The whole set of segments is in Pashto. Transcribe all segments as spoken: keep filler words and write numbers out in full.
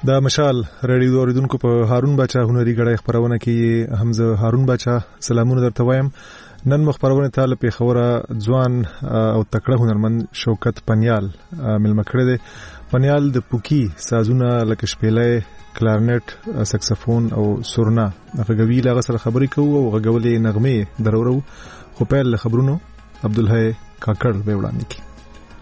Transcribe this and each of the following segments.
دا مشال رادیو اوریدونکو په هارون باچا هنري غړې خبرونه کې حمزه هارون باچا سلامونه درته وایم. نن مخبرونه ته په خوره ځوان او تکړه هنرمند شوکت پنیال ملمه کړی دی. پنیال د پوکی سازونه لکه شپېلې، کلارنټ، سکسفون او سورنا غږوي لا غسر خبرې کوو او غږولې نغمه درورو. خو په خبرونو عبدالحی کاکړ به وړاندې کی.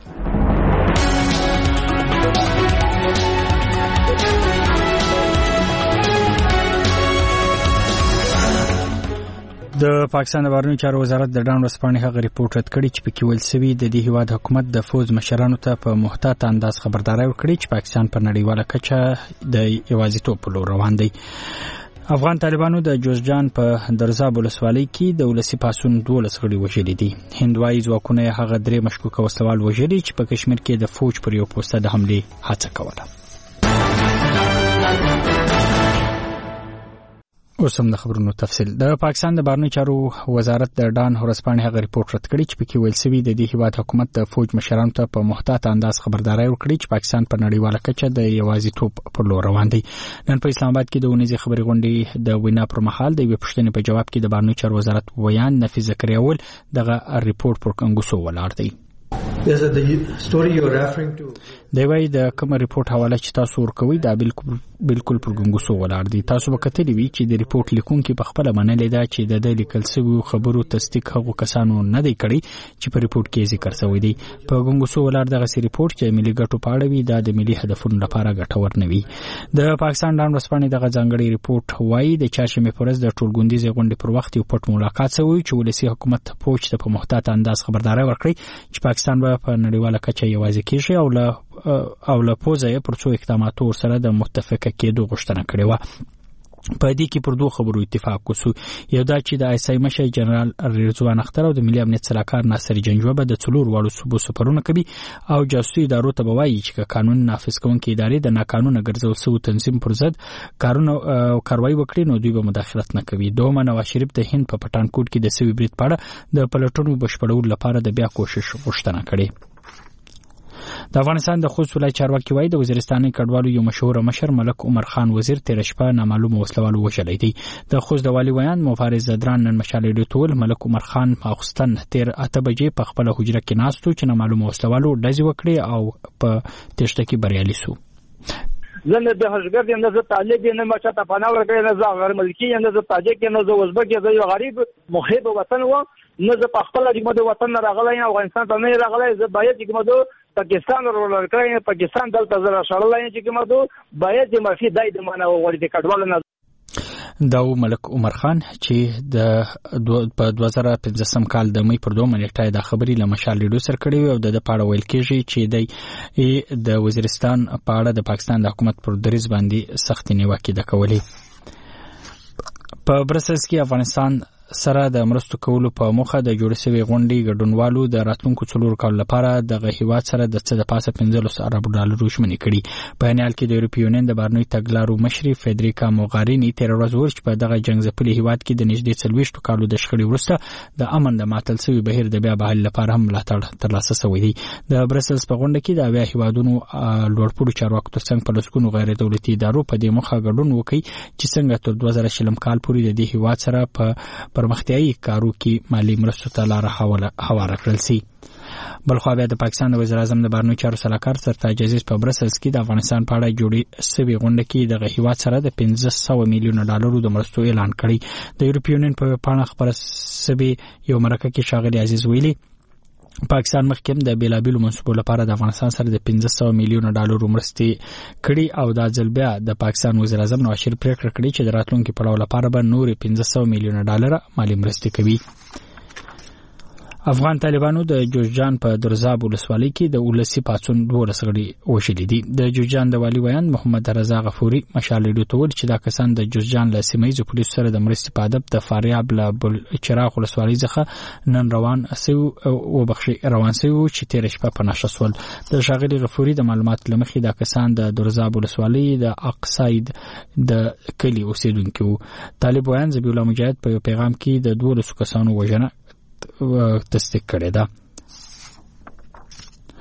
د پاکستان د بهرنیو چارو وزارت د ډان ورځپاڼې هغه ریپورټ رد کړی چې پکې ویل شوی د دې هیواد حکومت د فوز مشرانو ته په محتاط انداز خبرداري ورکړي چې پاکستان په نړیواله کچه د یوازیتوب په لور روان دی. افغان طالبانو د جوزجان په درزاب ولسوالۍ کې د ولسی پاسون دولس غړي وژلي دي. هندوایي ځواکونه هغه درې مشکوک وسوال وژلي چې په کشمیر کې د فوج پر یو پوسټ د حمله هڅه کوله. اوس هم د خبرونو تفصیل. د پاکستان د بهرنیو چارو وزارت د ډان ورځپاڼې هغه ریپورټ رد کړی چې پکې ویل شوی د دې هیواد حکومت د فوج مشرانو ته په محتاط انداز خبرداري ورکړي چې پاکستان په نړیواله کچه د یوازیتوب پر لور روان دی. نن په اسلام آباد کې د ونیزي خبري غونډې د وینا پر مهال د یوې پوښتنې په جواب کې د بهرنیو چارو وزارت ویان نفیس زکریاول دغه ریپورټ پر کنګوسو ولاړ دی. Yes, the story you're referring to. دی وای د کوم ریپورت حواله چې تاسو ورکوي دا بالکل بالکل پر ګنګوسو ولاړ دي. تاسو به کتلی وی چې د ریپورت لیکونکو په خپل منلې دا چې د د لیکل شوی خبرو تصدیق هغه کسانو نه دی کړی چې په ریپورت کې ذکر شوی دی. په ګنګوسو ولاړ دغه سی ریپورت چې ملي ګټو په اړه وی دا د ملي هدفونو لپاره ګټور نه وي. د پاکستان ډان ورځپاڼې دغه ځانګړي ریپورت وایي د چاشمې پرز د ټولګوندیزې غونډې پر وخت یو پټ ملاقات شوی چې ولسی حکومت پوښت ته په محتاط انداز خبرداري ورکړي چې پاکستان به په نړیواله کچه یوازې کیږي او له او له پوزه پر څو اقداماتو سره د متفقه کېدو غوښتنه کړې و. په دې کې پر دوه خبرو اتفاق وشو. یو دا چې د آی اس آی مشر جنرال رضوان اختر او د ملي امنیت سلاکار ناصر جنجو به د څلور واړو صوبو سفرونه کوي او جاسوسي ادارو ته بوایي چې قانون نافذ کوونکې ادارې د ناقانونه ګرځول شوی تنظیم پر ضد کارونه او کاروایی وکړي نو دوی به مداخلت نه کوي. دومره نواز شریف د هند په پټانکوټ کې د سوي برید په اړه د پلټونو بشپړولو لپاره د بیا کوشش غوښتنه کړې. د افغانستان د خوست ولایت چارواکي وایي د وزیرستاني کډوالو یو مشهور مشر ملک عمر خان وزیر تیر شپه نامعلومه وسلوالو وژلی دی. د خوست د والي ویان مفارز زدران نن مشالې ډوتول ملک عمر خان ماخستن تیر اته بجې په خپل حجره کې ناستو چې نامعلومه وسلوالو ډزې وکړي او په تشته کې بریالي شو. زنه د هرګر د نظر طالب نه مچا ته پناه ورکړي نه زه غیر ملکی نه زه تاجک نه زه ازبک زه یو غریب محب وطن و نه زه په خپل د وطن راغلی افغانستان ته نه راغلی زه باید چې کومه پاکستان ورلکړی پاکستان دلته زره شړلای چې کومه باید د مافي دای د معنا وړي د کډوالو نه دا ملک عمر خان چې د په دوه زره پنځم کال د مې پر دوه منټه د خبري له مشال ریډیو سره کړی او د پاړه ویل کېږي چې د وزیرستان په اړه د پاکستان د حکومت پر دریز باندې سخت نیوکه د کولې. په برسلز کې افغانستان سره د مرستو کولو په موخه د جوړ شوی غونډې ګډونوالو د راتلونکو څلور کال لپاره د هیواد سره د څه د پاسه پنځلس ارب ډالر ژمنې کړي. په انال کې د یورپي یونین د بهرنیو تګلارو مشري فدریکا موغارینی تیر ورځ ورچ په دغه جنگ ځپلي هیواد کې د نږدې څلويشت کالو د شخړې وروسته د امن د ماتل شوی بهیر د بیا بحال لپاره هم ملاتړ ترلاسه شوی دی. د برسلز په غونډه کې د اویا هیوادونو لوړپوړو چارواکو ترڅنګ په لسګونو غیر دولتي ادارو په دې موخه ګډون وکړي چې څنګه تر دوه زره شلم کال پورې د دې هیواد سره په پرمختیايي کارو کې مالی مرستو ته لار هواره کړل شي. بلخو بیا د پاکستان د وزیر اعظم د بهرنیو چارو سلاکار سرتاج عزیز په برسلز کې د افغانستان په اړه جوړې شوې غونډه کې د هیواد سره د پنځه سوه میلیونه ډالرو د مرستو اعلان کړی. د یورپي یونین په پاڼه خبره شوې یو مرکه کې ښاغلي عزیز ویلي پاکستان مخکې د بیلابیلو منصوبو لپاره د افغانستان سره د پنځه سوه میلیونه ډالرو مرستې کړي او دا ځل بیا د پاکستان وزیر اعظم نواز شریف پریکړه کړې چې د راتلونکي پړاو لپاره به نور پنځه سوه میلیونه ډالر مالی مرستې کوي. افغان طالبانو د جوزجان په درزاب ولسوالۍ کې د ولسی پاڅون دولس غړي وژلي دي. د جوزجان د والي ویان محمد رضا غفوري مشال ریډیو ته ویل چې دا کسان د جوزجان له سیمه پولیسو سره د مرستې په ادب د فاریاب له بل چراغ ولسوالۍ څخه نن روان سو او بخشي روان سو چې تیر شپه په نشه سول. د شاغلي غفوري د معلومات لمخې دا کسان د درزاب ولسوالۍ د اقصاید د کلی اوسیدونکو. طالب ویان زبیح الله مجاهد په پیغام کې د دولس کسانو وژنه تصدیق کړی ده.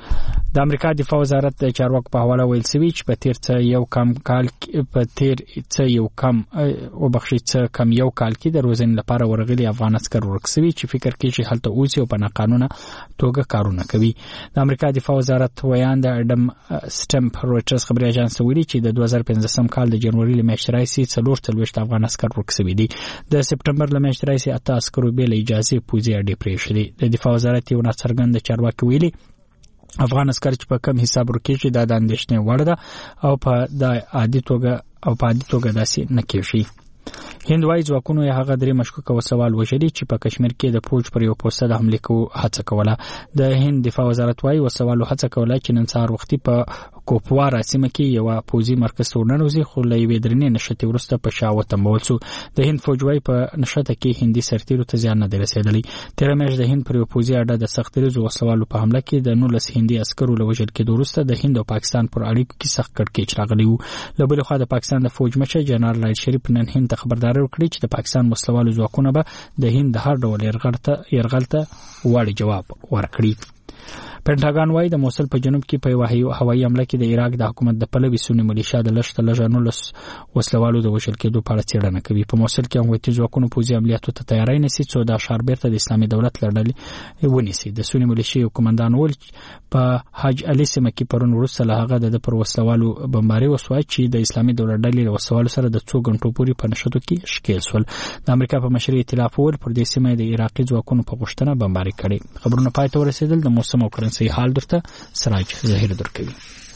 د امریکا دفاع وزارت د چارواکو په حواله ویل شوی چې په تیر څه یو کم کال په تیر څه یو کم او بخښي څه کم یو کال کې د روزنې لپاره ورغلي افغان عسكر ورکسوي چې فکر کوي چې هلته اوسي او په ناقانونه توګه کارونه کوي. د امریکا دفاع وزارت ویان د اډم سټمپ رويټرز خبري اژانس ویلي چې د دوه زره پنځه کال د جنوري له میاشتې راځي څلور څلوېښت افغان عسكر ورکسوي دي. د سپټمبر له میاشتې راځي اته عسکرو به له اجازه پوزي اډې پرې شدي. د دفاع وزارت یو ناڅرګند چارواکي ویلي افغان عسكر چې په کم حساب ورکیږي دا د اندېښنې وړ ده او په د عادي توګه او په عادي توګه داسې نه کیږي. هند وايي ځواکونو یې هغه درې مشکوکه وسوال وژلي چې په کشمیر کې د فوج پر یو پوسټ د حمله کوو هڅه کوله. د هند دفاع وزارت وايي وسوال هڅه کوله چې نن سهار وختي په کوپوارا سیمه کې یو پوزي مرکز ورننوزي خو له یوې درنې نشته ورسته په شاو تمول شو. د هند فوج وايي په نشته کې هندي سرتیرو ته ځان نه رسیدلی. تیر میاشت د هند پر یو پوزي اډه د سختریزو وسوالو په حمله کې د نولس هندي عسکرو له وژل کېدو وروسته د هند او پاکستان پر اړیکو کې سخت کړکېچ راغلی و. له بل خوا د پاکستان د فوج مشر جنرال راحیل شریف نن هند ته خبرداری ورکړي چې د پاکستان وسلوالو ځواکونه به د هند هر ډول یرغلته یرغلته واړی جواب ورکړي. پینټاګان وايي د موصل په جنوب کې په یو هوایي حمله کې د عراق د حکومت د پلوي سنی ملیشیا د لښته لژانو لس وسلوالو د وشل کېدو په اړه څېړنه کوي. په موصل کې امنیتي ځواکونو پوځي عملیاتو ته تیاری نیسي څو د اشار بیرته د اسلامي دولت لړل ونیسي. د سنی ملیشیا قومندان ول په حاج علي سیمه کې پرون وروسته له هغه د پر وسلوالو بمباري وسوه چې د اسلامي دولت ډلې له وسوالو سره د څو غنټو پورې په نشټو کې شکیل شول. د امریکا په مشرۍ ائتلاف ول پر دې سیمه د عراقي ځواکونو په غوښتنه بمباري کړي. خبرونه پای ته ورسېدل. د موسم او کرنسي حال درته سراج ظاهر درکوي.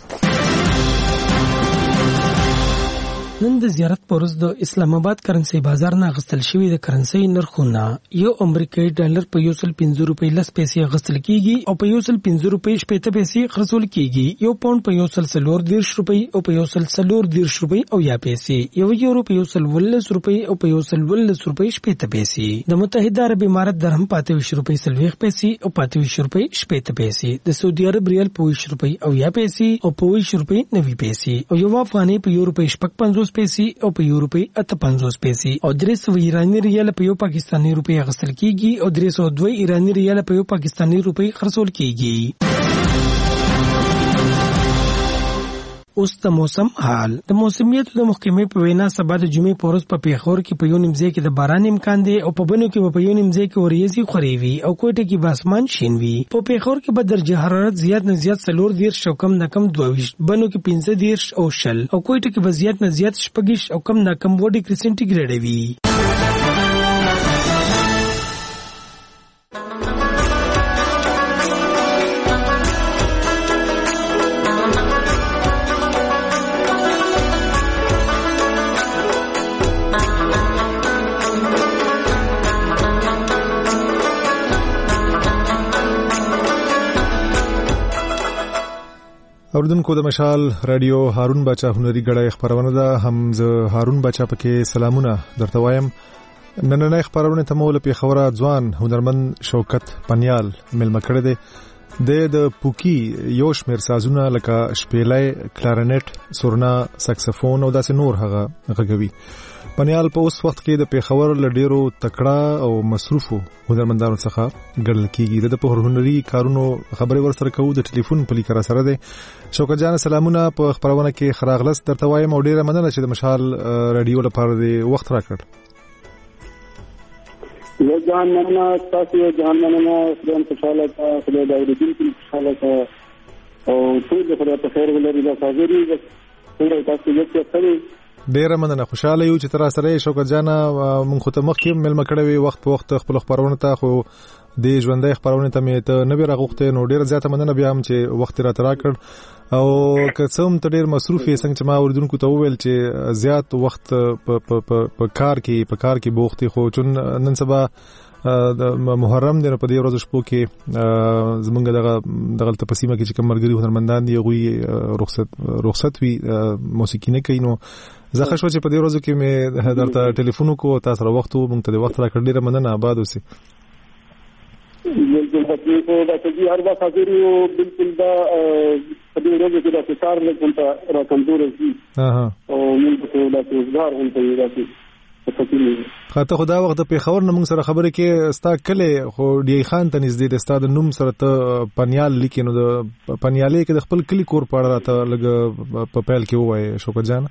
نن د زیارت پروز د اسلام آباد کرنسي بازار نه غستل شوی د کرنسي نرخونه یو امریکایي ډالر په یو سل پنځه روپۍ لس پیسې غستل کیږي او په یو سل پنځه روپۍ شپږ پیسې خرڅول کیږي. یو پاوند په یو سل څلور دیرش روپۍ او په یو سل څلور دیرش روپۍ او یا پیسې. یو یورو په یو سل ولس روپۍ او په یو سل ولس روپۍ شپږ پیسې. د متحده عرب امارات درهم پاتې ویش روپۍ سلويخ پیسې او پاتې ویش روپۍ شپږ پیسې. د سعودي عرب ریال په ویش روپۍ او یا پیسې او په ویش روپۍ نوي پیسې او یو افغاني په یو روپۍ شپږ پنځوس پیسې او په یو روپۍ اته پنځوس پیسې او درې سوه ایراني ریال په یو پاکستاني روپۍ غسل کیږي او درې سوه دوه ایراني ریال په یو پاکستاني روپۍ خرڅول کیږي. اوس د موسم حال. د موسمیت د محکمې په وینا سبا د جمعې په ورځ په پیښور کې په یو نیم ځای کې د باران امکان دی او په بنو کې په یو نیم ځای کې وریځي خوري وي او کوټه کې به اسمان شین وي. په پیښور کې به درجه حرارت زیات نه زیات څلور دیرش او کم نه کم دوه ویشت، بنو کې پنځه دیرش او شل او کوټه کې به زیات نه زیات شپږ او کم نه کم اووه ډګري سنټیګریډ وي. اوردونکو د مشال رادیو هارون بچا هنري غړای خبرونه ده. هم زه هارون بچا پکې سلامونه درته وایم. نننۍ خبرونه ته مول په خوره ځوان هنرمند شوکت پنیال ملما کړی دی. د پوکی یو شمیر سازونه لکه شپېلې، کلارنټ، سورنا، ساکسفون او داسې نور هغه غږوي. پنیال په اوس وخت کې د پیښور لډیرو تکړه او مصروفو هنرمندانو څخه ګڼل کیږي. د په هنري کارونو خبرې ورسره کوو. د ټلیفون په لیکره سره دی. شوکت جان سلامونه په خبرونه کې خراغلس درته وایم او ډیره مننه چې د مشال رادیو لپاره دی وخت راکړ. یو جان مننه تاسو، یو جان مننه خدای خوشاله تا خدای د اوریدونکو خوشاله تا او ټول خدای په خیر ولري. دا حاضرې څنګه تاسو یو څه کوي. ډیره مننه، خوشاله یو چې تر سره شوکت جان مونږ خو ته مخکې ملما کړی وخت په وخت خپل خبرونه ته خو د ژوندۍ خبرونه ته مې ته نه بیرغوخته. نو ډیره زیاته مننه بیا هم چې وخت را ترا کړ او که څوم ته ډیر مصروف یې څنګه چې ما اوریدونکو ته وویل چې زیات وخت په په کار کې په کار کې بوختي خو چون نن سبا د محرم دی په دې ورځ شپو کې زمونږ دغه دغه تپسیمه کې چې کوم مرګري هنرمندان دی غوي رخصت رخصت وی موسیقي نه کوي. نو زه ښه شو چې په دې ورځ کې مې درته ټلیفون وکړو، تاسو سره وخت وو، مونږ ته د وخت راکړ. ډیره مننه، آباد اوسئ. بالکل حقیقت دا چې هر وخت حاضر یو. بالکل دا په دې ورځ کې دا کار له کومه را کمزور شي. ها ها او موږ ته دا روزګار هم کوي. دا خاطر خدا وخت په خبر نه موږ سره خبره کې ستا کله خو ډی خان ته نږدې د ستا د نوم سره ته پنیال لیکي نو د پنیالې کې د خپل کلی کور پاړه راته لګ په پیل کې وای شوکت جان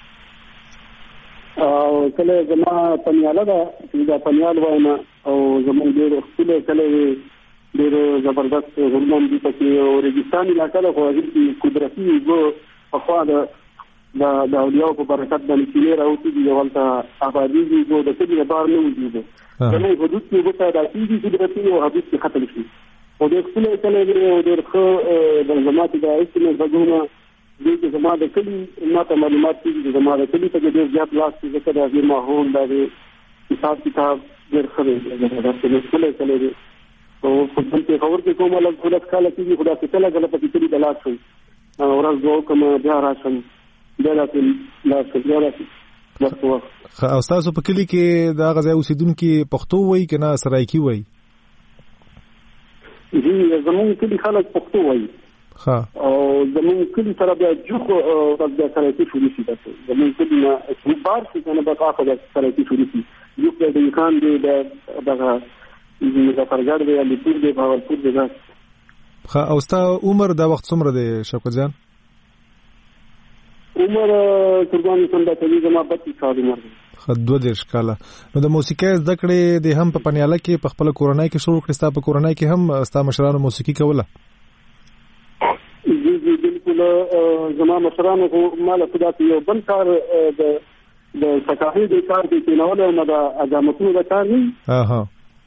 او کله زما پنیاله دا دا پنیال وایم او زمون ډېر خپل کله ډېر زبردست غرمان دي پکې او ریګستان علاقه ده خو هغه قدرتي وو په خوا د دا د اولیاء په برکت باندې کلی راوتی دی ولته آبادی دی جو د کلی بار نه وجود کله حدود کې وته د اصلي قدرتي او حدود کې ختم شي او د خپل کله د خو د جماعت د اسمه بدونه د دې جماعت د کلی ماته معلومات دي د جماعت د کلی په ډېر زیات لاس کې ذکر راځي ماحول د حساب کتاب ډېر خبرې د خپل کله دی او په دې خبر کې کومه له خپل کاله کې خدا ته کله غلطه کړي د لاس شو او ورځ دوه کوم بیا راشم دلته لا څه ورته او تاسو په کلی کې دا غځای اوسیدونکو پښتو وای کنه سرایکی وای جی زمون کلی خلک پښتو وای ها او زمون کلی سره بیا جوخ او د سرایکی شروع شي تاسو زمون کلی نه څو بار چې کنه به تاسو د سرایکی شروع شي یو په دې خان دی د دغه د فرګړ دی لپاره د باورپور دی ها او ستا عمر دا وخت څومره دی شوکت جان عمر قرباني څنګه کوي زما بچی کال عمر خدو دیش کاله نو د موسیقي زده کړې د هم په پنیاله کې په خپل کورنۍ کې شروع کړستا په کورنۍ کې هم ستا مشرانو موسیقي کوله جی جی بالکل زما مشرانو مال خدا یو بل کار د د سکاهي د کار کې نه ولا نه د اجازه د کار نه ها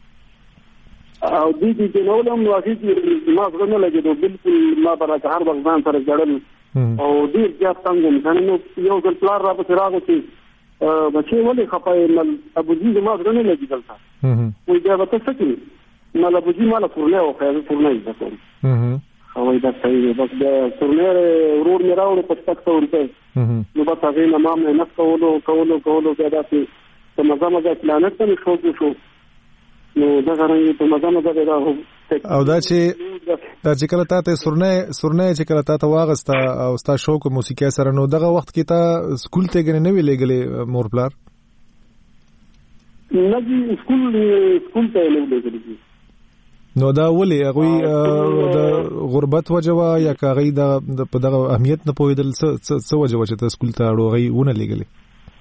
او دې دې نه ولا نو هغه ما څنګه لګیدو بالکل ما برابر هر وخت ځان سره جوړل او ډیر زیات څنګه نو یو ځل پلار را په راغو چې بچي ولې خپای مل ابو جی ما غره لګی دلته وې دا به څه کوي مل ابو جی مال فورنه او خیر فورنه ده کوم او دا صحیح بس دا فورنه ورور می راوړ په تاسو ورته نو په تاسو نه ما نه کولو کولو کولو دا چې مزه مزه پلانټ ته شو شو نو دا غره ته مزه مزه دا او دا چې دا چې کله تاسو سرنه سرنه چې کله تاسو واغستا او ستا شوق موسیقي سره نو دغه وخت کې تا سکول ته غنه نه ویلېګلې مور پلار نه جی سکول سکول ته نه ویلېګلې نو دا ولې هغه د غربت وجوه یا کاغی د په دغه اهمیت نه پوهیدل څه څه وجوه چې ته سکول ته اړو غي ونه لګلې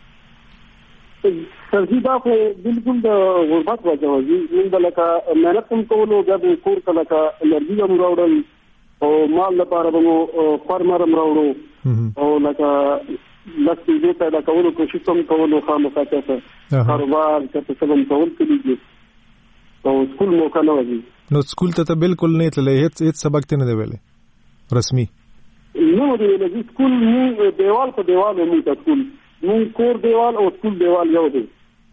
سرجی دا خو بالکل د غربت وجوه دي موږ لکه مهنت کوم کولو د کور کله کا انرژي هم راوړل او مال لپاره به فارمر هم راوړو او لکه لکه دې ته دا کولو کوشش کوم کولو خامخا ته کاروبار ته څه کول کېږي او سکول مو کنه وځي نو سکول ته بالکل نه تللی هیڅ هیڅ سبق ته نه دی ویلې رسمي نو دی ویلې سکول مو دیوال په دیوال مو ته سکول مو کور دیوال او سکول دیوال یو دی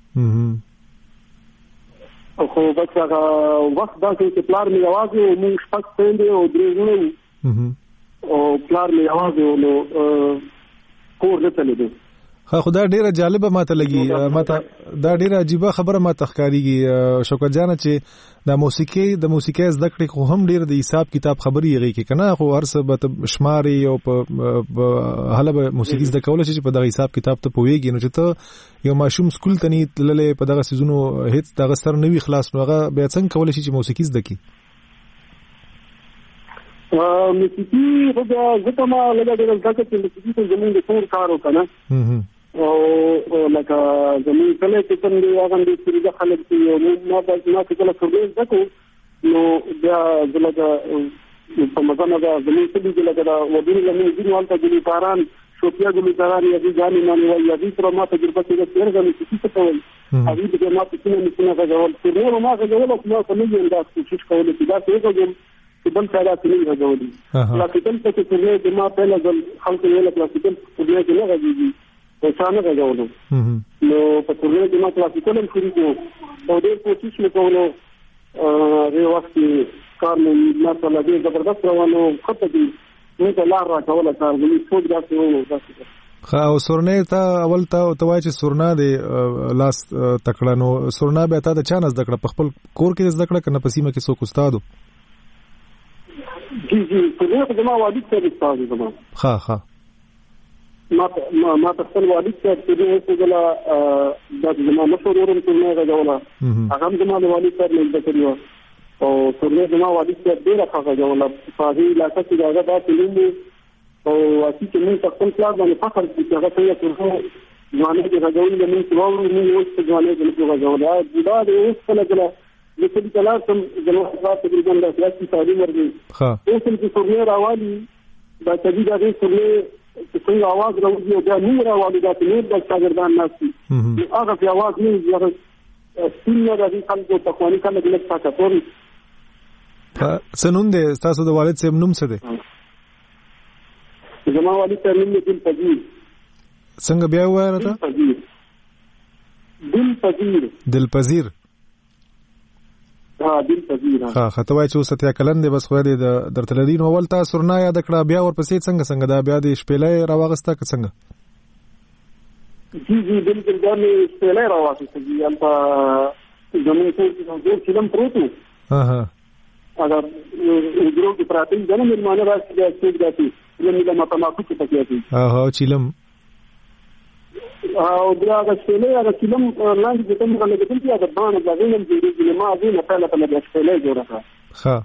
او خو بس هغه وخت دا چې پلار مې आवाज او موږ شپږ پېندې او درې او پلار مې आवाज نو کور نه تللی ها خدا ډیره جالبه ماته لګي ماته دا ډیره عجیبه خبره ماته ښکاریږي شوکت جان چې د موسیقي د موسیقي زده کړې خو هم ډیره د حساب کتاب خبري یږي کې کنه خو هرڅه به شماري او په هله به موسیقي زده کول شي په دغه حساب کتاب ته پويږي نو چې ته یو ماشوم سکول ته نه تللې په دغه سيزونو هیڅ دغه سر نه وی خلاص نو هغه به څنګه کول شي چې موسیقي زده کی ا موسیقي هغه زه ما لږه ډېر زده کړم چې موسیقي زموږ د کور کارو کنه او لکه زمين کله چې څنګه هغه د سړي خلک چې نو ما د ما کله فرګې زکو نو بیا زلګه په مزه دا زمين چې لګه دا ودی له مې دین والته د باران شوپیا د باران یا د ځاني مانی وای یا د تر ما تجربه کې د څنګه چې څه څه ول هغه د ما په څنګه څنګه غوړل چې نو ما غوړل او ما په لږه انداز کوشش کول چې دا څه کوم چې بل څه راځي نه غوړل کلاسیکل څه چې د ما په لګل خلک ویل کلاسیکل په دې نه غوړي څنګه غوړو نو په کورنۍ کې ما کلاسیکل هم شروع کړو او ډېر کوشش وکړو ا وخت کار مې مثلا ډېر زبردست روانو خطه دي نو ته لار راکوله کار دې څو داسې وو خا او سورنه ته اول ته توای چې سورنا دی لاس تکړه نو سورنا به تا د چانس دکړه په خپل کور کې زدکړه کنه پسیمه کې څوک استادو جی جی په دې کې ما وادي ته استاد زما ها ها ما ما خپل والد ته چې دوی څه غلا د زما مشورورم ټولنه غوړه هغه هم زما والد سره نه کړیو او ټولنه زما والد ته ډیره ښه غوړه په دې علاقې کې دا د تلمو او اسی چې موږ خپل پلان باندې فخر کوي چې هغه څنګه کوو ځواني کې غوړي د موږ څوارو موږ اوس ځواني کې غوړه دا د اوس کله کله د دې کلار سم جنوب افریقا تقریبا د سیاسي تعلیم ورغی ها اوس چې ټولنه راوالي دا چې دا د ټولنه څنګه आवाज راوځي او دا نور راوالي دا نور د شاګردان ناسي هغه په आवाज نه یو سینه د خلکو په کومه کله د لکه تاسو سنوم دې تاسو د والد صاحب نوم څه دی زما والد ته نوم دل پذیر څنګه بیا وایره تا دل پذیر دل پذیر ها دل پذیر ها خطوای چې وسته کلن دی بس خو دې د درتلدین اول تا سرنا یاد کړه بیا ورپسې څنګه څنګه دا بیا د شپېلې راوغسته که څنګه جی جی بالکل دا مې شپېلې راوغسته جی ام په زموږ څو چې کوم پروتو ها ها اگر ودرو کې پراته دي نه مېرمانه راځي چې داتي یعنی دا ماتماتو کې پکې دي ها ها چیلم او بیا د شپېلې هغه چیلم لاندې د کوم غلې د دې هغه باندې د غوښنه جوړېږي ما دې نه پهله په د شپېلې جوړه کړه ها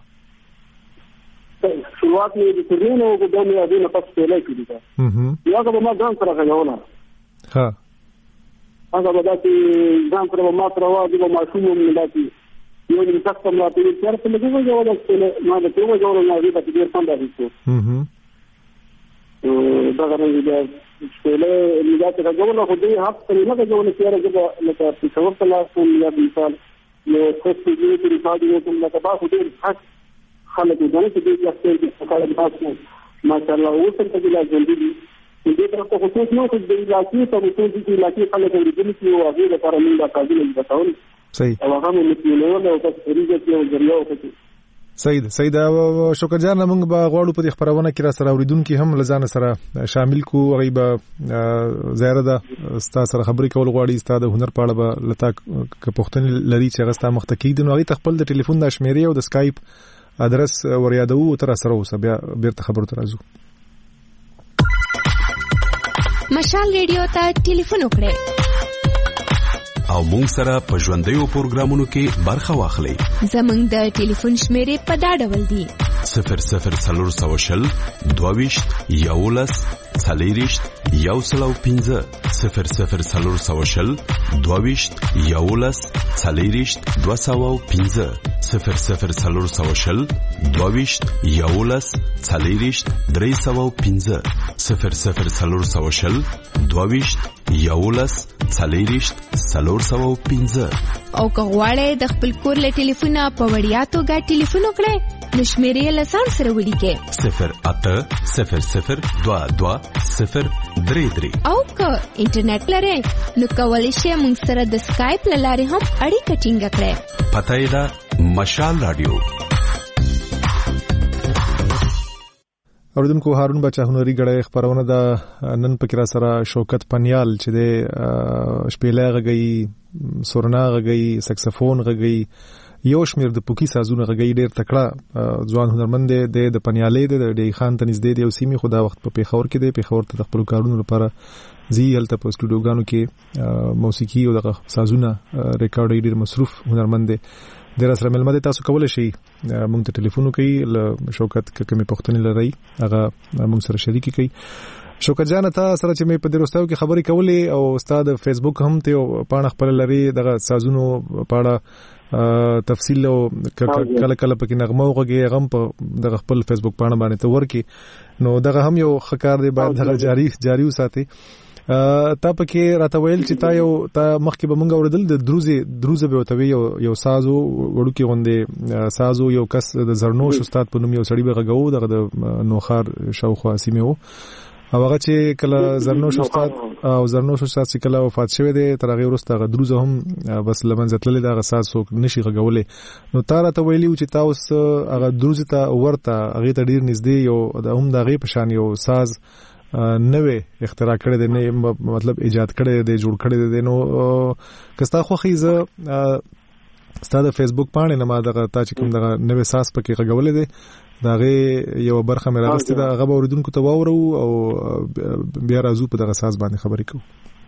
شروعات یې د ترمنو او د دې نه د پس شپېلې کړی دا هم یا هغه ما ځان سره غوښنه ها هغه به د ځان سره ما سره واځي او ما شوم نه داتي یو د تاسو په لاره کې چیرته لګو جوړه شپېلې ما د کومه جوړه نه دي په دې څنګه دي هم دا غواړي دا شپېلې لږه څه جوړه خو دې هڅه کوي نه جوړه چې راځي لکه په څور په لاس کې یا مثال یو څه چې دې په ریکارډ یو کوم لکه تاسو دې حق خلک دې نه چې دې تاسو دې څنګه تاسو ماشاءالله اوس څنګه دې لازم دي دې تر څو خصوص نو چې دې علاقې ته مو دې علاقې خلک دې چې یو هغه لپاره موږ د قابل بتاول صحیح او هغه مو چې له نو تاسو ریږي چې یو ذریعہ وکړي سید سید شکر جان موږ به غواړو په خبرونه کې را سره اوریدونکو هم لزان سره شامل کو غیب زیاره ده ستا سره خبرې کول غواړي ستا د هنر په اړه به لتا ک پښتني لري چې غستا مختکی دي نو غي خپل د ټلیفون د شمیرې او د سکایپ ادرس وریادو تر سره اوس بیا بیرته خبرو ترازو مشال ریډیو ته ټلیفون وکړئ او مونږ سره په ژوندیو پروګرامونو کې برخه واخلئ. زمونږ د ټلیفون شمیرې په دا ډول دي: صفر صفر څلور سوه شل دوه ویشت یولس څلېرویشت یو سل او پنځه صفر صفر څلور سوه شل دوه ویشت یولس څلېرویشت دوه سوه او پنځه صفر صفر څلور سوه شل دوه ویشت یولس څلېرویشت درې سوه او پنځه صفر صفر څلور سوه شل دوه ویشت یولس څلېرویشت څلور سوه او پنځه. او که غواړئ د خپل کور له ټلیفونه په وړیا توګه ټلیفون وکړئ نو شمیرې له ځان سره ولیکئ: صفر اته صفر صفر دوه دوه صفر درې درې. او که انټرنیټ لرئ نو کولی شئ موږ سره د سکایپ له لارې هم اړیکه ټینګه کړئ. پته یې ده مشال رادیو. اوریدونکو هارون بچا هنري غړې خبرونه دا نن پکې را سره شوکت پنیال چې د شپېلې غږی سورنا غږی سکسفون غږی یو شمیر د پوکی سازونه غږی ډېر تکړه ځوان هنرمند دی د پنیالې د ډی خان ته نږدې دی او سیمه خدا وخت په پیښور کې دی پیښور ته خپل کارونو لپاره زی هلته په سټوډیوګانو کې موسیقي او د سازونه ریکارډ ډېر مصروف هنرمند دی. د رسره ملمد تاسو کولای شئ مونږ ته ټلیفون وکړئ ل شوکت کمه پښتني لري هغه مونږ سره شریک کړئ. شوکت جان ته سره چې مې په دروستاو کې خبرې کولې او استاد فیسبوک هم ته پاڼه خپل لري دغه سازونو پاړه تفصیل او کله کله پکې نغمه وغږی غم په دغه خپل فیسبوک پاڼه باندې ته ورکی نو دغه هم یو خکار دی باید دغه جاری جاری وساتي. تا پکې راته ویل چې تا یو تا مخکې به مونږ اوریدل د دروزه دروزه به وتوي یو یو سازو وړو کې غوندې سازو یو کس د زرنوش استاد په نوم یو سړی به غږو دغه د نوخار شاوخوا سیمه وو او هغه چې کله زرنوش استاد او زرنوش استاد چې کله وفات شوی دی تر هغه وروسته هغه دروزه هم بس لمنځه تللې دغه ساز څوک نشي غږولې نو تا راته ویلی چې تاسو هغه دروزه ته ورته هغه ته ډیر نږدې یو د هم دغه په شان یو ساز نوې اختراع کړی دی نه مطلب ایجاد کړی دی جوړ کړی دی نو کستا خو خیزه ستاسو فیسبوک باندې نه ما دغه تا چې کوم دغه نوې ساس پکې غوړولې دي داغه یو برخه مې راغستې دا هغه اوریدونکو ته واورو او بیا راځو په دغه ساس باندې خبرې کوو.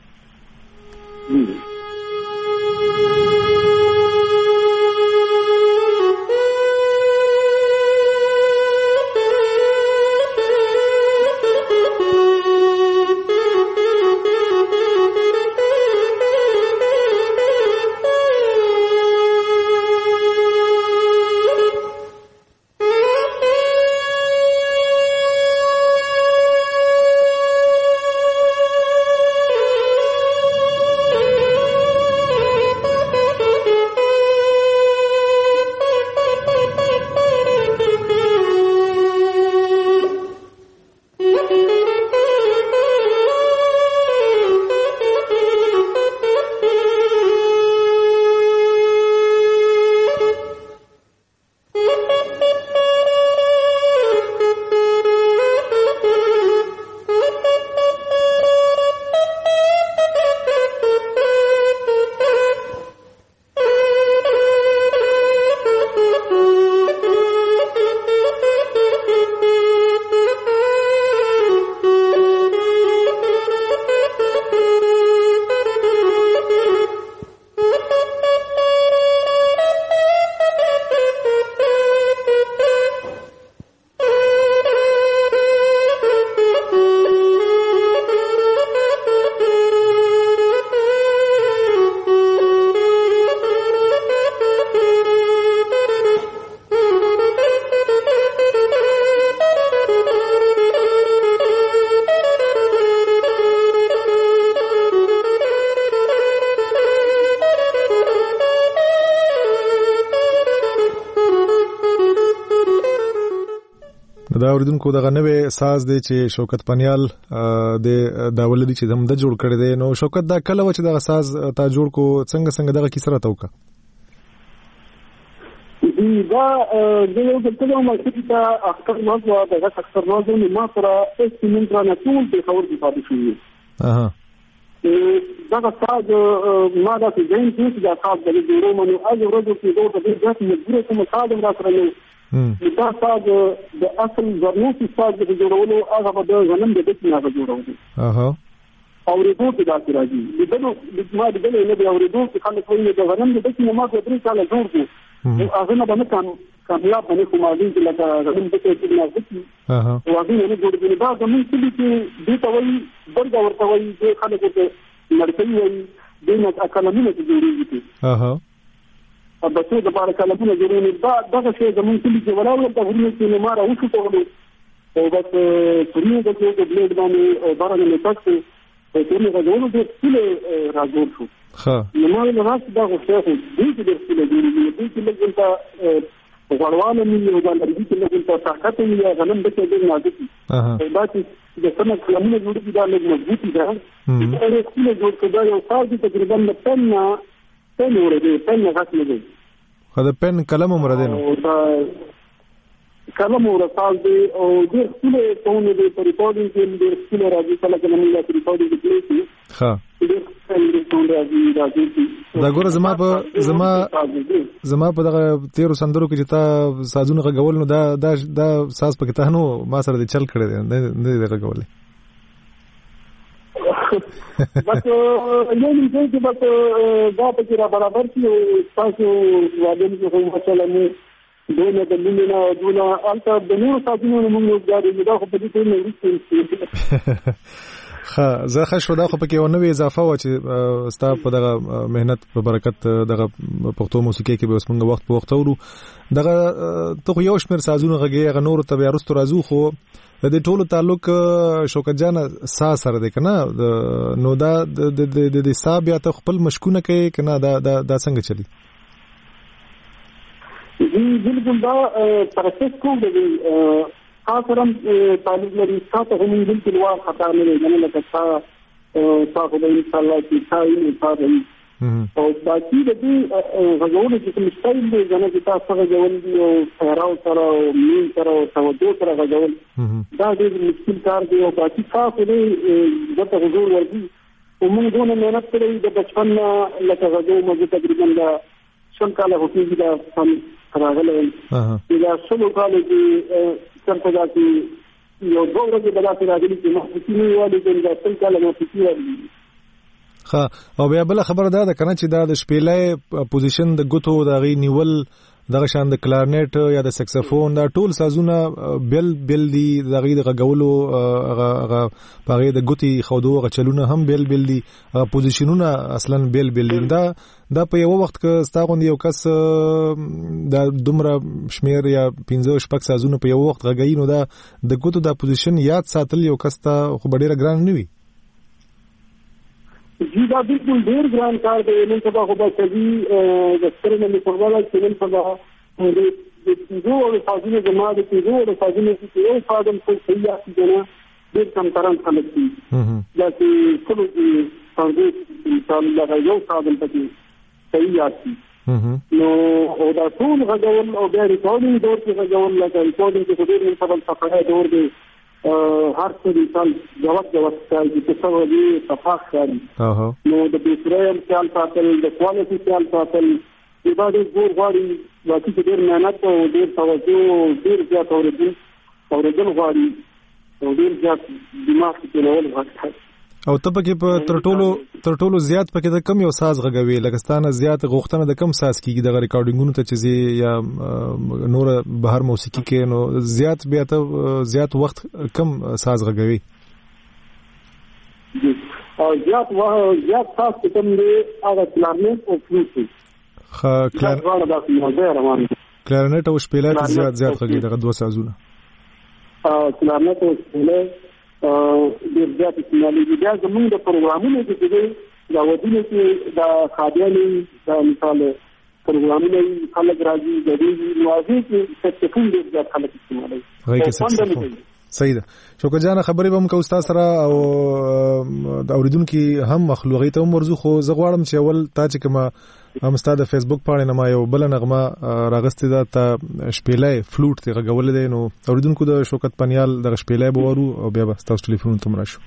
دا اوریدونکو دغه نوې ساز دی چې شوکت پنیال د داول دي چې زم د جوړ کړی دی. نو شوکت دا کله و چې دغه ساز تا جوړ کو څنګه څنګه دغه کیسه راته وکړه؟ دا د یو څه کومه مخکې ته اختر نوځو دغه اختر نوځو ما سره اسټیمنټ را نه ټول په خبر کې پاتې شوی. اها دا ساز ما دا چې زین چې دا ساز د جوړو منو اجازه ورته چې دوی د دې ځکه مجبور کوم ساز را سره نو دا ساز د اصل ورنوسي ساز د جوړولو هغه په غنم د دې نه جوړولو. اها اوریدو کې دا راځي د دې ما د دې نه دی اوریدو چې خلک وایي د غنم د دې نه ما په درې کال جوړ دي هغه نه باندې کام کامیاب باندې کومه دي چې لکه غنم د دې نه دي. اها واغې نه جوړ دي دا د موږ چې دې ته وایي برګ ورته وایي چې خلک ته مرتي وایي د نه اکلمونه جوړېږي. اها په دې د بار کلمونه جوړېږي دا دغه شی زموږ چې ولاړ ورته ورنه چې ما راوښو ته او بس پرې د دې د بلیډ باندې بارانه نه تاسو په دې غوړو د ټول راځو شو. ها نو ما له راځي دا غوښته دې چې د ټول جوړېږي دې چې لږه په غوړوالو مې یو ځل دې چې لږه طاقت یې غنم د دې نه دي. اها دا چې د څنګه کلمونه جوړېږي دا لږ مضبوطی ده. دا یو څه جوړ کړه یو ساز تقریبا د پنه پن ورته پن غاښ نه خو د پن کلم عمر ده نو دا کلم ورسال دی او د خپل ټون دی په ریکارډینګ کې د خپل راځي کله کله موږ په ریکارډینګ کې کوي. ها دا ګوره زما په زما زما په دغه تیرو سندرو کې چې تا سازونه غول نو دا دا دا ساز پکې ته نو ما سره د چل کړی دی نه دغه غول بس یو نه دی چې بس دا په کې را برابر شي تاسو وایم چې کوم مثلا مو دونه د لینه دونه البته د نور سازونه موږ غواړو دا خو په دې کې نه وي. ها زه ښه شو دا خو پکې یو نوې اضافه و چې ستا په دغه مهنت په برکت دغه پښتو موسیقي کې به اوس موږ وخت په وخت ورو دغه ته یو شمېر سازونه غږی غ نور ته بیا رستو راځو خو د دې ټولو تعلق شوکت جان سا سره دی کنه نو دا د د د سا بیا ته خپل مشکونه کوي کنه دا دا دا څنګه چلی؟ جی بالکل دا پروسس کوم دی خاصرم تعلق لري تاسو هم بالکل وا خطا نه لري نه لکه تاسو تاسو د ان شاء الله چې تاسو تاسو او باقي د دې غوړو چې کوم سټایل دی ځنه چې تاسو غوړل دي او سهراو سره او مين سره او توجه سره غوړل دا ډېر مشکل کار دی او باقي تاسو دې دغه غوړ ورته او موږ دونه مهنت کړې د بچپن لکه غوړو موږ تقریبا څل کاله هوټل دا سم راغله دا څلو کاله کې څنګه دا چې یو دوه ورځې بلاتې راغلي چې محبوبینی والي دا څل کاله محبوبینی والي ها او بیا بل خبر دا ده کنه چې دا د شپېلې پوزیشن د ګوتو د غي نیول دغه شان د کلارنیټ یا د سکسفون دا ټول سازونه بل بل دي د غي د غولو هغه پاره د ګوتي خودو غچلونه هم بل بل دي پوزیشنونه اصلا بل بل دي دا دا په یو وخت کې ستاغوند یو کس د دومره شمیر یا پنځه شپږ سازونه په یو وخت غږی نو دا د ګوتو د پوزیشن یاد ساتل یو کس ته خو ډیره ګران نه وي جی دا بالکل ډیر ګران کار دی نن سبا خو به کوي د سترنه می پرواله چې نن سبا د دوه فاضله جماعت کې دوه فاضله کې یو فاضل څه سیاسي دی نه ډیر کم تران خلک دي دا چې ټول دي څنګه انسان لا یو فاضل پکې سیاسي نو او دا ټول غوړل او بیا ریکارډینګ دور کې غوړل لا ریکارډینګ کې ډیر نن سبا څخه دور دی هر څه انسان جواب جواب کوي چې څه وایي صفاق کوي نو د بیسریم خیال ساتل د کوالټي خیال ساتل د باندې ګور غواړي واکې ډېر مهنت او ډېر توجه ډېر زیات اوریدل اوریدل غواړي او ډېر زیات دماغ کې نول غواړي او ته پکې په ترټولو ترټولو زیات پکې د کم یو ساز غږوي لکستانه زیات غوښتنه د کم ساز کیږي د ریکارډینګونو ته چې یا نور بهر موسیقي کې نو زیات بیا ته زیات وخت کم ساز غږوي او زیات واه زیات ساز کوم دی هغه کلارنیټ او فلوټ خا کلارنیټ او شپېلې زیات زیات غږي دغه دوه سازونه ا کلارنیټ او شپېلې ډیر زیات استعمالي دي دا زموږ د پروګرامونو کې دي دا ودونه کې دا خادیاني دا مثال پروګرامونه خلک راځي د دې نوازي کې څه ډیر زیات خلک استعمالي صحیح ده شوکر جان خبرې به موږ استاد سره او د اوریدونکو هم مخلوقي ته مرزو خو زه غواړم چې اول تا چې کما هم استاد فیسبوک پاڼه نه ما یو بل نغمه راغستې ده ته شپېلې فلوټ ته غوول دي نو اوریدونکو د شوکت پنیال د شپېلې بورو او بیا به تاسو ټلیفون ته مرشو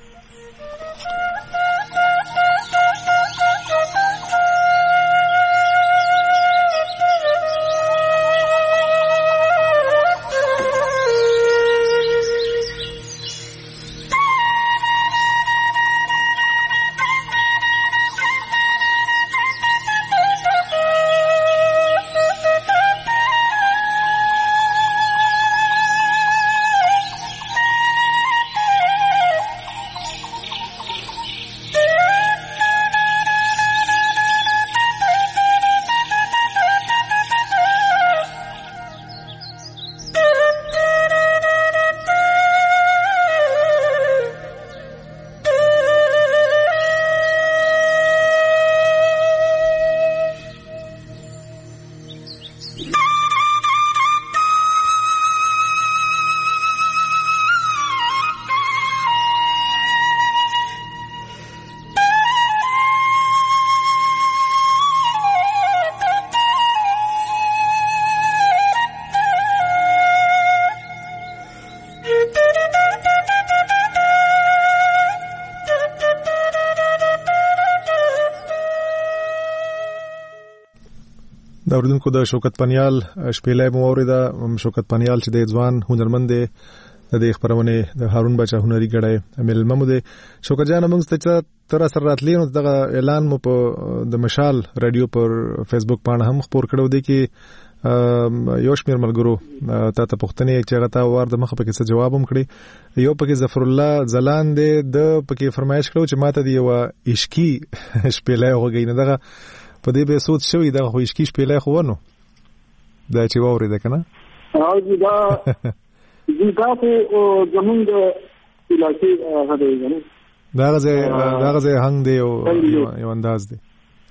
د اوریدونکو د شوکت پنیال شپېلې موریده شوکت پنیال چې د ځوان هنرمند دی د دې خبرونه د هارون بچا هنري غړای امل ممو دی شوکت جان موږ ته تر سره راتلی نو دغه اعلان مو په د مشال رادیو پر فیسبوک باندې هم خبر کړو دی کې یو شمیر ملګرو تا ته پوښتنه چې هغه تا ور د مخه پکې څه جواب هم کړی یو پکې ظفر الله زلان دی د پکې فرمایش کړو چې ماته دی یو عشقي شپېلې وګی نه دغه په دې به سوچ شوی دا خو عشقي شپېلې خو ونه دا چې ووري ده کنه او دا دا خو زمونږ د علاقې هغه دی کنه دا غزه دا غزه هنګ دی او یو انداز دی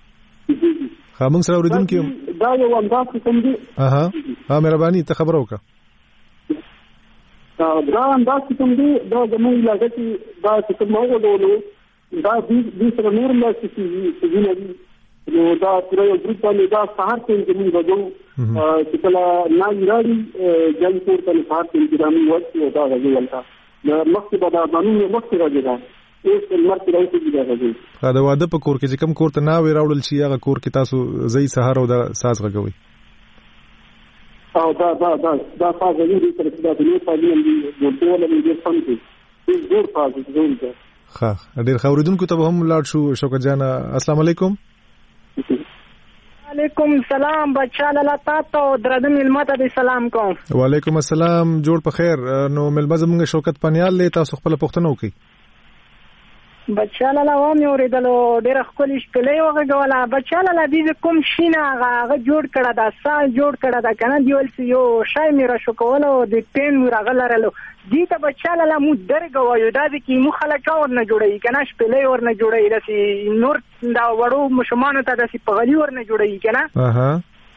خامنګ سره اوریدونکو دا یو انداز کوم دی اها ها مهرباني ته خبر وکړه دا انداز کوم دی دا زمونږ علاقې کې دا چې کوم وګورلو دا دې سره نور لا چې چې نو دا پوره یو ګروپ باندې دا سهار ته زموږ غوږو چې کله نه راځي جنګ پور ته سهار ته انتظامي وخت او دا غوږو ولتا د مخکې به دا قانون مخکې راځي دا اوس مرګ راوځي دا غوږی دا واده په کور کې چې کوم کور ته ناوې راوړل شي هغه کور کې تاسو زئی سهار او د ساز غږوي او دا دا دا دا ساز غږی تر څو دا د نو تعلیم دی د ټول له دې فن کې ډېر ساز غږی ښه ډېر خوریدونکو ته هم لاړ شو شوکت جان السلام علیکم وعلیکم السلام بچا لاله تاسو درنه ملمت دې سلام کوم وعلیکم السلام جوړ په خیر نو ملمت زموږ شوکت پنیال له تاسو خپل پوښتنه وکړي بچا لاله و مې اوریدلو ډېر خپل شپلې وغږوله بچا لاله دې کوم شینه هغه جوړ کړه دا سال جوړ کړه دا کنه دیول سی یو شای مې را شو کوله د پین مې راغلرلو دې ته بچا لاله مو درګوایو دا د کی مو خلک اور نه جوړي کنه شپلې اور نه جوړي داسي نور دا وړو مشمانو ته داسي پغلی اور نه جوړي کنه اها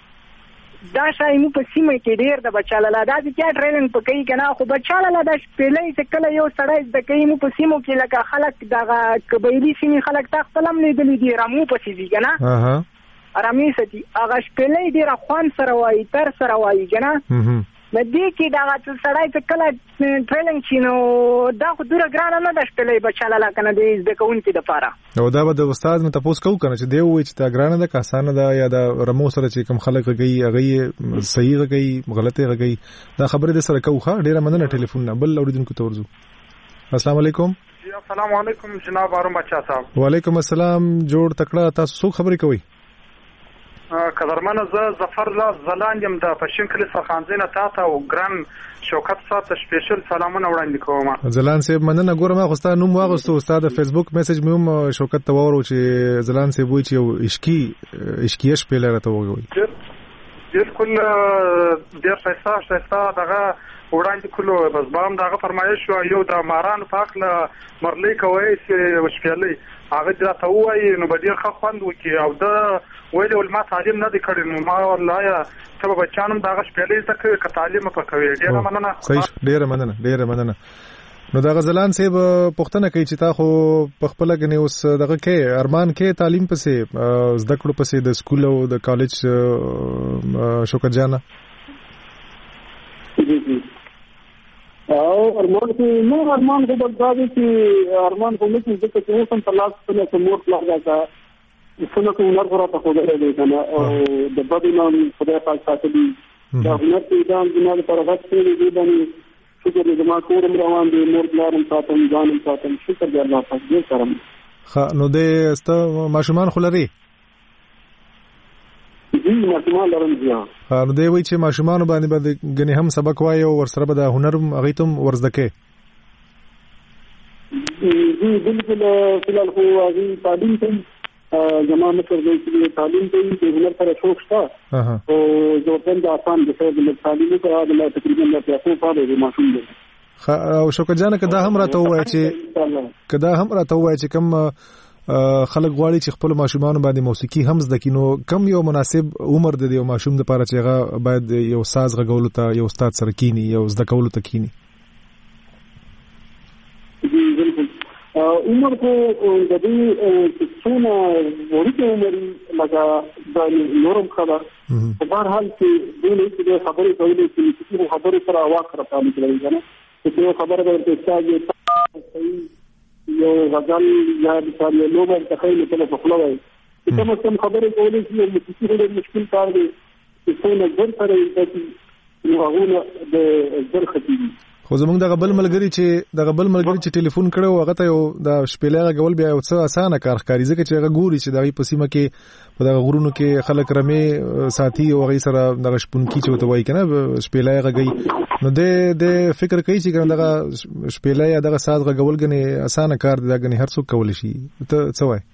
دا شای مو په سیمه کې ډیر د بچا لاله دا چې ټریننګ پکې کنه خو بچا لاله د شپلې چې کله یو سړی د کوي مو په سیمو کې لکه خلک دغه قبایلی سیمه خلک تا خپلم نه دي دي رامو پسې دي کنه اها رامي ستي هغه شپلې ډیر خوان سره وای تر سره وای کنه د دې کې دا چې سړی چې کله ټریننګ چینو دا خو ډیره ګرانه نه ده شپلې بچا لاله کنه د د کوونکی د پاره او دا به د استاد مې تاسو کو کنه چې دی وای چې دا ګرانه ده که اسانه ده یا د رمو سره چې کوم خلک غي هغه صحیح غي غلطه غي دا خبره د سره کوخه ډیره مننه ټلیفون نه بل اوریدونکو ته ورزو السلام علیکم جی السلام علیکم جناب ارم بچا صاحب وعلیکم السلام جوړ تکړه تاسو څو خبرې کوي قدرمنه زه ظفر الله زلاند یم د پښین کلی سرخانزینه تاسو او ګران شوکت صاحب ته سپیشل سلامونه وړاندې کوم زلاند صاحب مننه ګورم هغه استاد نوم واغستو استاد فیسبوک میسج مې هم شوکت ته وورو چې زلاند صاحب وایي چې یو عشقي عشقي شپې لري ته وایي بالکل ډیر ښایسته ښایسته دغه وړاندې کولو بس بام دغه فرمایش شو یو د ماران پاک له مرلې کوي چې شپېلې هغه دا ته وایي نو به ډیر ښه خوند وکړي او د ویل ول ما تعلیم نه دی کړی نو ما والله ته بچانم دغه شپېلې زکه ک تعلیم پکوي ډیر مننه صحیح ډیر مننه ډیر مننه نو دا غزلان صاحب پښتنه کوي چې تا خو په خپل غني اوس دغه کې ارمان کې تعلیم پسې زده کړو پسې د سکول او د کالج شوکت جانا او ارمان کې نو ارمان کو بلدادي چې ارمان کو مې چې څه څه تلاش کړل چې مور پلا راځه څنګه کو نور غره ته خوده دی کنه او د بدی نام خدای پاک ساتي دا هنر چې دا جناب پر وخت کې دی باندې شکر دې ما کورم روان دي مور بلارم ساتم ځانم ساتم شکر دې الله پاک دې کرم خ نو دې است ماشومان خلري دې ماشومان لرم ځا نو دې وایي چې ماشومان باندې باندې غني هم سبق وایي او ورسره به د هنر هغه تم ورزدکه دې بالکل فلال خو هغه تعلیم ته زمانه مشر دی چې تعلیم کوي د هنر سره شوق شته او جو څنګه آسان دي چې د تعلیم سره د تقریبا د پیسو په اړه ماشوم دي او شوکت جان کدا هم راته وای چې کدا هم راته وای چې کم خلک غواړي چې خپل ماشومان باندې موسیقي هم زده کینو کم یو مناسب عمر د یو ماشوم لپاره چې هغه باید یو ساز غږولو ته یو استاد سره کینی یو زده کولو ته کینی عمر کو د دې څونه ورته عمر لگا د نورم خبر په هر حال کې د دې خبرې کولې چې څه خبرې سره واقع راځي کنه چې خبره ورته استاد یو غزل یا د څه لوبه تخیل ته په خپلوي چې کوم څه خبرې کولې چې څه مشکل کار دی چې څونه ځر سره د نوغونه د ځر خطي خو زمونږ د غبل ملګری چې د غبل ملګری چې ټلیفون کړو هغه ته یو د شپېلې غول بیا یو څه اسانه کار ښکاري ځکه چې هغه ګوري چې د پسیمه کې په دغه غرونو کې خلک رمې ساتي او هغه سره د شپونکی چې وته وای کنه شپېلې غږی نو د د فکر کوي چې دغه شپېلې یا دغه ساز غول غني اسانه کار دی غني هر څوک کول شي ته څه وای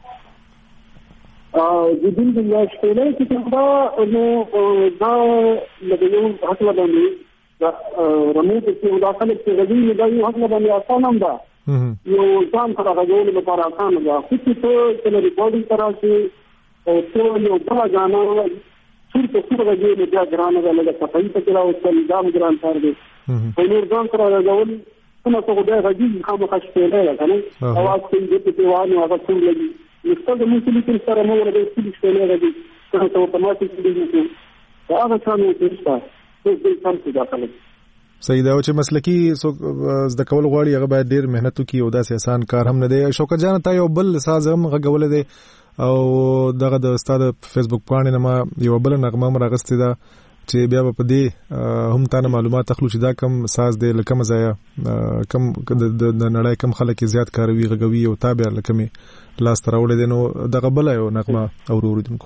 ا د دې د شپېلې چې دا نو دا لږ یو حق لګوي رموت چې داخله کې غوړي نه دی هغه باندې آسان هم ده یو ځان سره غوړي لپاره آسان ده خو چې ته چې ریکارډینګ تراشي او ته یو بل غانا څور په څور غوړي نه دا ګرانه ده لکه صفای ته کلاو چې دام ګران کار دی په نور ځان سره غوړي څنګه څنګه دا غوړي خامخا شپېلې ده کنه اواز کې دې په وانه هغه څور لګي یو څه د موسیقي سره مو ورته شپېلې غوړي څنګه ته اتوماتیک دي دا هغه څنګه وشته د دې څنګه داخله صحیح دا چې مسلکی زده کول غواړي هغه باید ډیر مهنت وکړي او داسې آسان کار هم نه دی. شوکت جان ته یو بل ساز هم غږول دی او دغه د استاد فیسبوک باندې ما یو بل نغمه راغستې ده چې بیا په دې هم تاسو معلومات تخلو چې دا کم ساز دی لکه مزایا کم د نړۍ کم خلک زیات کاروي غږوي او تابع لکه می لاس تراوړې دي. نو دغه بل یو نغمه اوروریدونکو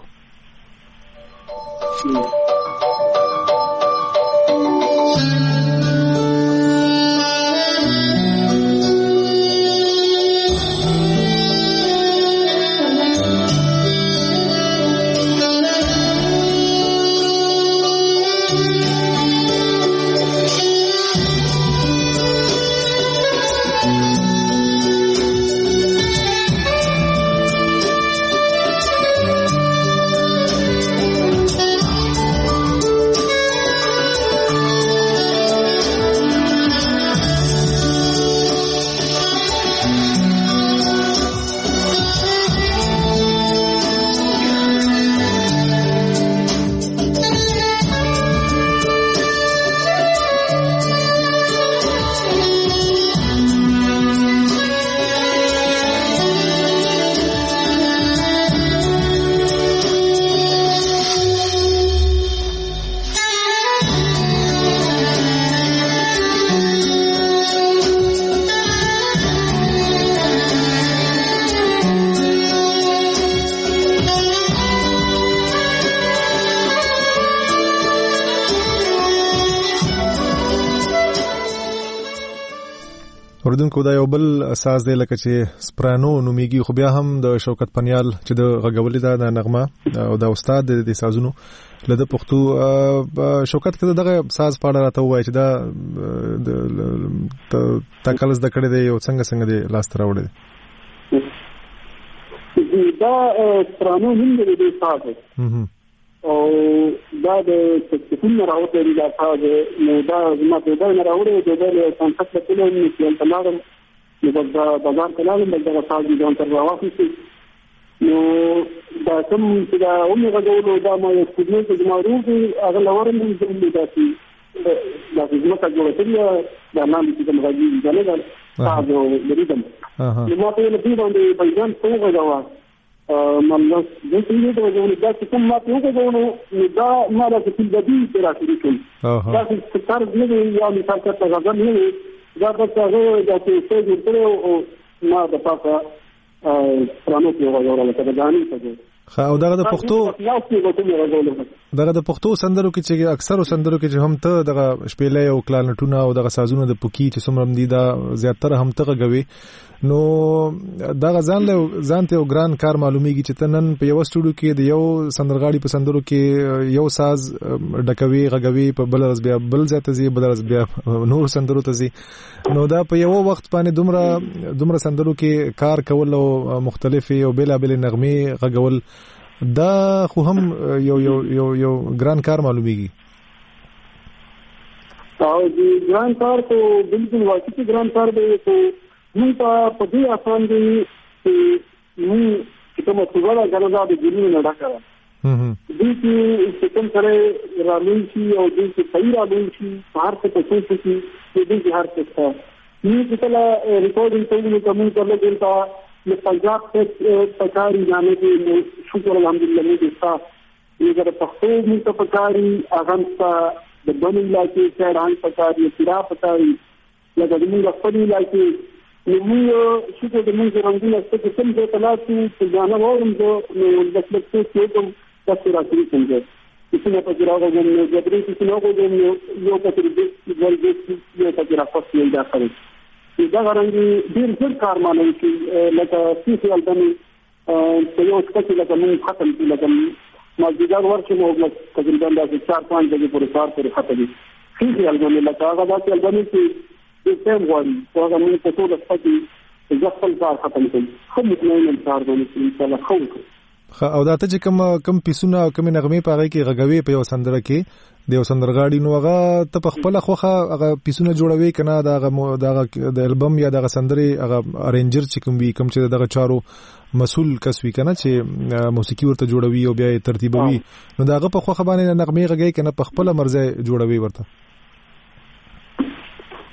اوردونکو دا یو بل اساس دی لکه چې سپرانو نومیږي خو بیا هم د شوکت پنیال چې د غږولې دا د نغمه او د استاد د سازونو لده پښتو شوکت کده دغه ساز پاړه راته وای چې دا تکلس د کړه دی او څنګه څنګه دی لاس تر وړي دا سپرانو هم دی ساز او دا د تکلیفونو راوته دی دا ساز نو دا زما په دا نه راوړي د دې کانټاکټ په لور نه کېل تمام نو دا بازار کلام د ساز دی تر راوځي نو دا کوم چې دا عمر غوړو دا مې سپېڅلي چې ما روزي هغه لورم دې دا چې دا زما څنګه وړتیا دا نام چې کوم راځي دا نه دا ساز لريدم نو ما ته له دې باندې بیان څنګه غوا مالس د دې د وجه دا چې کوم ما ته وګورم نو دا ما له څه د دې سره راځي دا چې ستار دې یا مثال ته غوړم نه دا د هغه د څه څه او ما د پاسه پرانو کې وایو لکه دا غاني څه خا او دغه د پښتو دغه د پښتو سندرو کې چې اکثر سندرو کې چې هم ته دغه شپېلې او کلارنټونه او دغه سازونه د پوکی چې څومره دي دا زیاتره هم ته غوي نو دغه ځان له ځان ته ګران کار معلومیږي چې تنن په یو سټوډیو کې د یو سندرغاړي په سندرو کې یو ساز ډکوي غغوي په بل ورځ بیا بل ځای ته ځي بل ورځ بیا نور سندرو ته ځي نو دا په یو وخت باندې دومره دومره سندرو کې کار کول او مختلفي او بیل بیل نغمه غغول دا خو هم یو یو یو یو ګران کار معلومیږي او دی ګران کار کو بالکل واقعي ګران کار دی کو موږ په دې آسان دي چې موږ کومه څنګه غواړو د جنونو نه ډاکره دې چې کوم سره رالوي شي او دې چې صحیح رالوي شي هر څه په څه کې دې دې هر څه ته موږ کله ریکارډینګ کوو کوم کله دلته د پنجاب څخه پکاري جامې دي شکر الحمدلله موږ تاسو یې د پښتو موږ ته پکاري اغم ته د بنو علاقې چړان پکاري تیرا پکاري لکه موږ خپل علاقې موږ شکر د موږ رنګونه څه کوم څه تلاسو چې ځانه وورم نو د څه څه کوم تاسو راځي څنګه چې نه پکې راغلم نو د دې چې نو کوم یو پکې د ورګې یو پکې راځي دا کوي دا غرانګي ډیر ډیر کار مانوي چې لکه سیسي البني په یو څه لکه موږ ختم کړل لکه ما ځګر ورچې مو تقریبا د چار پنځه دقیقې پورې کار پورې ختم دي سیسي البني لکه هغه د البني چې سیم غواړي هغه موږ په ټول وخت کې ځخل کار ختم کړي خو موږ نه نن کار باندې ان شاء الله خو او دا ته چې کوم کوم پیسونه او کوم نغمه په هغه کې غږوي په یو سندره کې د یو سندرغاړي نو هغه ته په خپل خوخه هغه پیسونه جوړوي کنه دا د البم یا د سندري هغه ارینجر چې کوم وی کوم چې دغه چارو مسؤل کس وی کنه چې موسیقي ورته جوړوي او بیا ترتیبوي نو داغه په خوخه باندې نغمه غږی کنه په خپل مرزه جوړوي ورته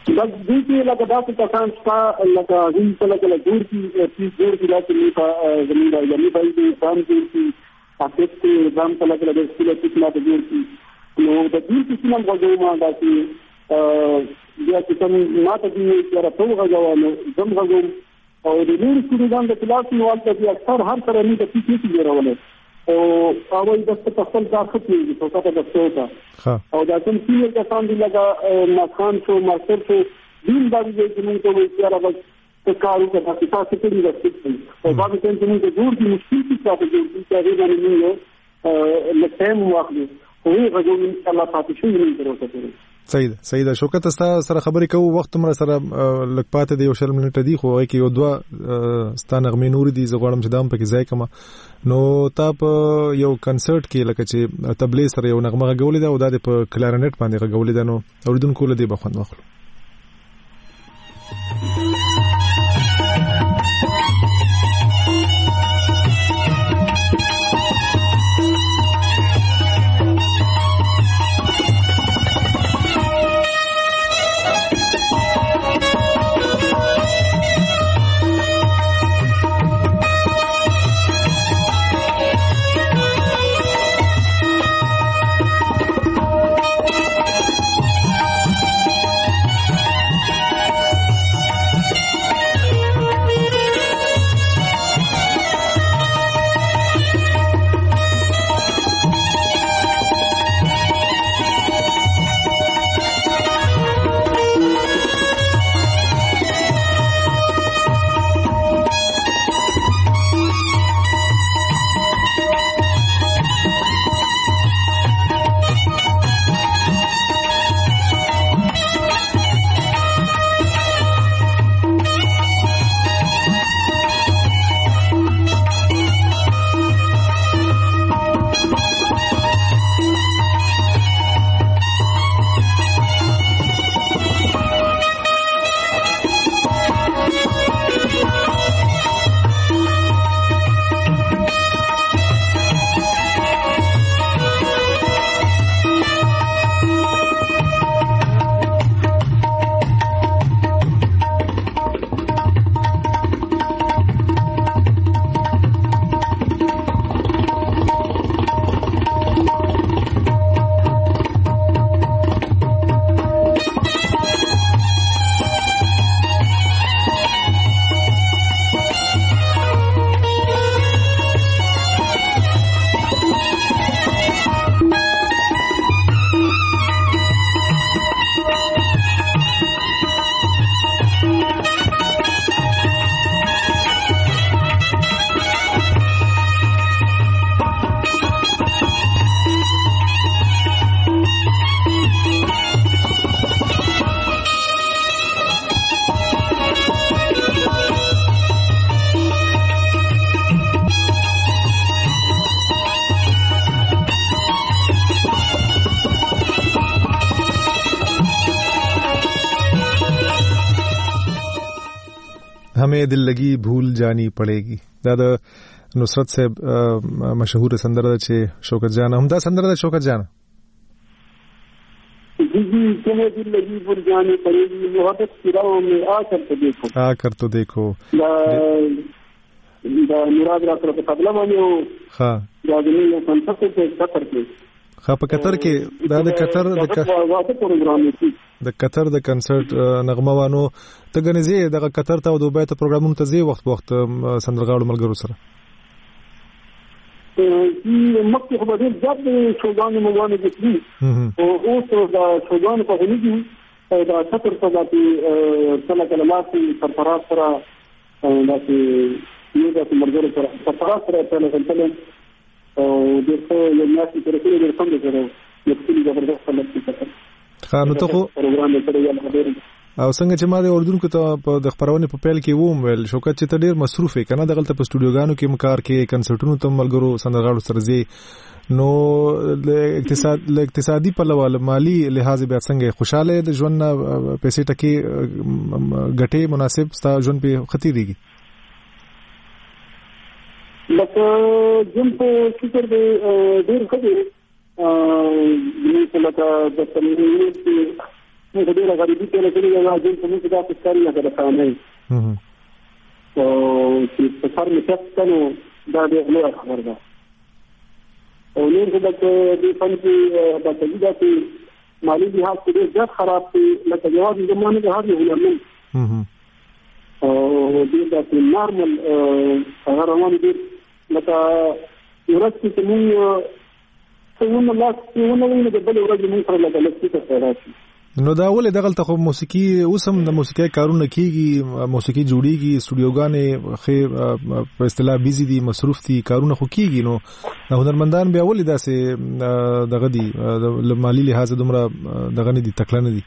دا دې کې لکه داسې کسان شته لکه هغوی کله کله جوړ کړي پیس جوړ کړي داسې مې زموږ د یعنې باید دام جوړ کړي حافظ کې دام کله کله د سکوله پیس ماته جوړ کړي نو د دې کیسې هم غږوم داسې بیا چې کوم ماته دي چې راته وغږوه نو زم غږوم او د نورو سټوډنټانو د کلاس نو هلته دي اکثر هر سره مې د پیس نشي جوړولی او هغوی داسې په خپل کار ښه کېږي چوکاټه دستو ته او دا کوم سینیر کسان دي لکه ماسخان شو ماستر شو دوی هم دا دي چې موږ ته وایي چې یاره بس ته کار وکړه تاسې تاسې کړي ده ټیک دی او بعضې ټایم چې موږ ته جوړ کړي مشکل کي تاسې جوړ کړي چې هغې باندې موږ لږ ټایم واخلو خو هغې غږوم انشاءالله پاتې شوي موږ تر اوسه پورې صحیح ده صحیح ده شوکت ستا سره خبرې کوو وخت مره سره لږ پاتې دی یو شل منټه دي خو هغې کې یو دوه ستا نغمې نورې دي زه غواړم چې دا هم پکې ځای کړمه نو تا په یو کنسرت کې لکه چې تبلې سره یو نغمه غږولې ده او دا د په کلارنټ باندې غږولې ده نو اورېدونکو له دې به خوند واخلو हमें दिल लगी भूल जानी पड़ेगी دا د نصرت صاحب مشهور سندره ده چې شوکت جان هم دا سندره ده شوکت جان जी जी तुम्हें दिल लगी भूल जानी पड़ेगी मोहब्बत की राहों में आ कर तो देखो आ कर तो देखो دا دا مراد را سره په تبلا باندې او ها دا د نو کنسرت په قطر کې ها په قطر کې دا د قطر د واټه پروګرام دی د قطر د کنسرت نغمه وانو ته غنځي د قطر ته او دوبه ته پروګرامونه ته ځي وخت وخت سندرغاړو ملګرو سره چې مکه خو به ځد شوګان موانه دي او اوس دا شوګان په غني دي دا قطر ته د کله کلمات سرفراز سره دا چې یو د مرګرو سره سرفراز سره په لګل او دغه یو ناسي تر څو د څنګه سره یو څه زبردست خلک دي خانو ته خو پروګرام یې کړی دی او څنګه چې ما د اردن کو ته په د خبرونه په پیل کې ووم ویل شوکت چې ته ډیر مصروف یې کنه دغلت په سټوډیوګانو کې مکار کې کنسرټونو ته ملګرو سندرغاړو سره زی نو د اقتصاد ل اقتصادي په لول مالی لحاظ به څنګه خوشاله د ژوند پیسې ټکی غټي مناسب ستا ژوند په خطر دیږي لکه جن په فکر دی ډیر ښه دی ا دې لکه د تمرین کې موږ ډېره غریبي تېره کړې ده راځي چې موږ داسې ښکاري لکه د کامۍ او چې په سر مې ټپ شته نو دا ډېر لویه خبره ده او نور خو به دې فن کې به کوي داسې مالي لحاظ کې ډېر زیات خراب دی لکه جواب زما نه د هر یو هنرمند او ډېر داسې نارمل هغه روان ډېر لکه ورځ کې چې مونږ څه ونه لاس کې ونه وینو د بلې ورځې مونږ سره لکه لږ څه پیدا شي. نو دا ولې دغلته خو موسیقي اوس هم د موسیقي کارونه کیږي موسیقي جوړیږي استودیوګانې خې په اصطلاح بیزي دي مصروف دي کارونه خو کیږي نو هنرمندان بیا ولې داسې دغه دي د مالی لحاظ دومره دغه نه دي تکړه نه دي.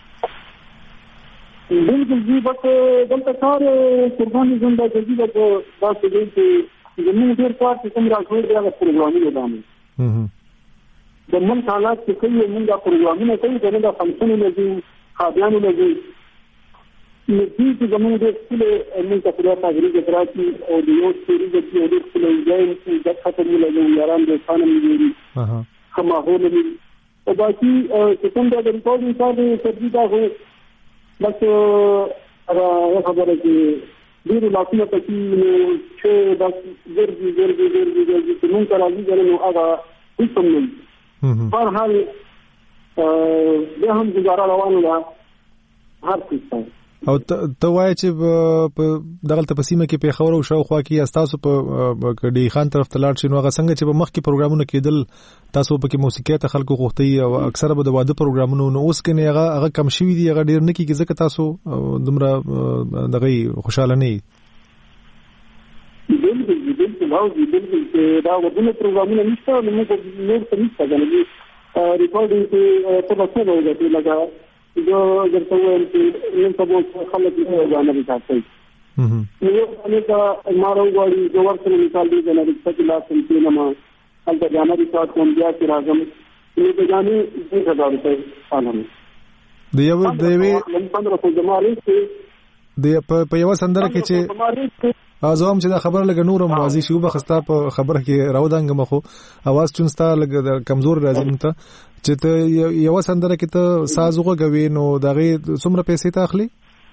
بالکل جی بس دلته کار قرباني زنده جدي ده دا څه دي چې زموږ ډېر کار چې کوم راځي دا پروګرامونه دامه د ملک حالات چې کوي موږ دا پروګرامونه کوي دا د فنکشنونو لږی خادیانو لږی نو دې چې زموږ د خپل موږ ته په تاریخ کې راځي او د یو سری د یو د خپل ځای چې د خاطر لږی یاران د ثانم دي اها کومه هونه او باقي چې کوم د ریکارډینګ کار دی دا هو بس هغه خبره چې ډېر لاسونه پکې چې بس ګرځي ګرځي ګرځي ګرځي چې موږ راځي نو هغه هیڅ هم نه پر حال بیا هم گزاره روانه ده هر څه او ته وایې چې په دغلته په سیمه کې پیښور او شاوخوا کې استاسو په ډی خان طرف ته لاړ شي نو هغه څنګه چې په مخ کې پروګرامونه کېدل تاسو په کې موسیقي ته خلکو غوښتي او اکثره به د واده پروګرامونه نو اوس کې نه هغه هغه کم شوي دي هغه ډیر نه کېږي ځکه تاسو دومره دغه خوشاله نه یې. بالکل بالکل او بالکل دا ودونه پروګرامونه نشته نو موږ نور څه نشته غواړي ریکارډینګ ته په تاسو وګورئ لکه جو درته وایم چې نن سبا خلک یې غواړي چې تاسو یې یو څه دا مارو غواړي د ورته مثال دی د نړۍ په لاس کې نه ما هلته جامه دي تاسو کوم بیا چې راځم نو د ځانې د هزار روپۍ پالم د یو د وی پندرہ سو جمعاري چې د په یو سندره کې چې ازوم چې دا خبره لګ نور موازی شو بخستا په خبره کې راودانګ مخو اواز چونستا لګ کمزور راځي ته چې ته یو سندره کې ته سازغه غوي نو دغه څومره پیسې ته اخلي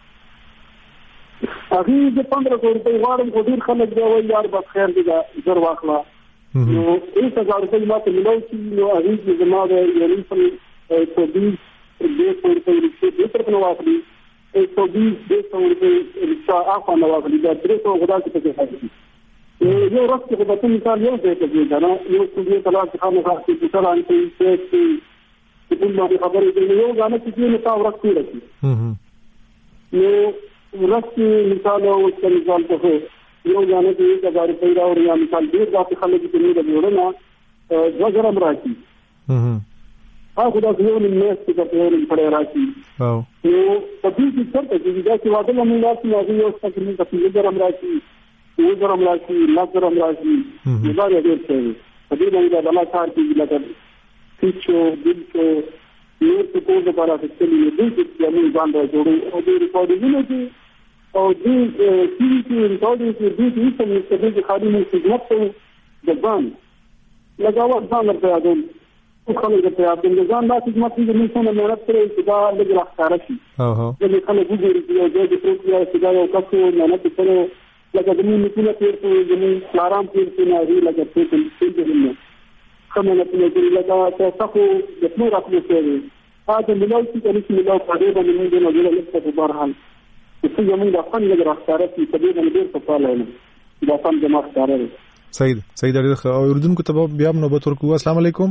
هغه د پندرہ سو روپۍ غواړم خو ډیر خلک دی وای یار بس خیر دی زر واخلا نو هیڅ هزار روپۍ ماته ملو چې نو هغه چې زما د یاري په توبې دې پورته لري چې تر نو واخلي ایک سو بیس ډېر سو روپۍ رکشا اخوا نه واخلي دا درې سو غدا کې پکې راځي یو ورځ کې به تاسو مثال یو ځای ته ځئ دا یو څه دې طلاق خامخا چې مثلا ان کې چې چې په ما خبرې دې یو غانه چې نو تاسو ورځ کې راځي نو ورځ کې مثال او څه مثال ته یو غانه چې دا غاری پیدا او یا مثال ډېر ځکه خلک چې نه جوړنه ځګرم راځي هغه دا یو نه مېس چې په یو پړې راځي او نو په دې کې څه چې دا چې واده موږ راځي نو یو څه کې موږ په ځګرم راځي یو ځرم راځي لږرم راځي دا یې ډېر څه په دې باندې دا لا کار کوي لکه فیچو بلچو یو څه په دې لپاره چې دې چې موږ باندې جوړو او دې ریکارډینګونه کې او دې چې چې ریکارډینګ کې دې چې څه چې دې خالي موږ خدمت ته د ځان لګاوه ځان ورته یادوم خلک ته یادوم د ځان د خدمت کې موږ څنګه مهارت کړی چې دا لږ راښکاره شي او هو دې خلک وګوري چې دا د پروګرام چې دا یو کس مهارت کړو لکه د موږ نکونه تیر څو د موږ آرام تیر څو نه لري لکه څه څه دې نه کومه نه لري لکه تاسو د څو راځي چې دا د ملو چې د ملو په اړه باندې موږ نه ویل چې په بهر حال چې موږ د خپل لګ راځاره چې په دې باندې ډېر څه پاله نه دا سم جمع ښکاره سید سید او اردن کو ته بیا نوبت ورکو السلام علیکم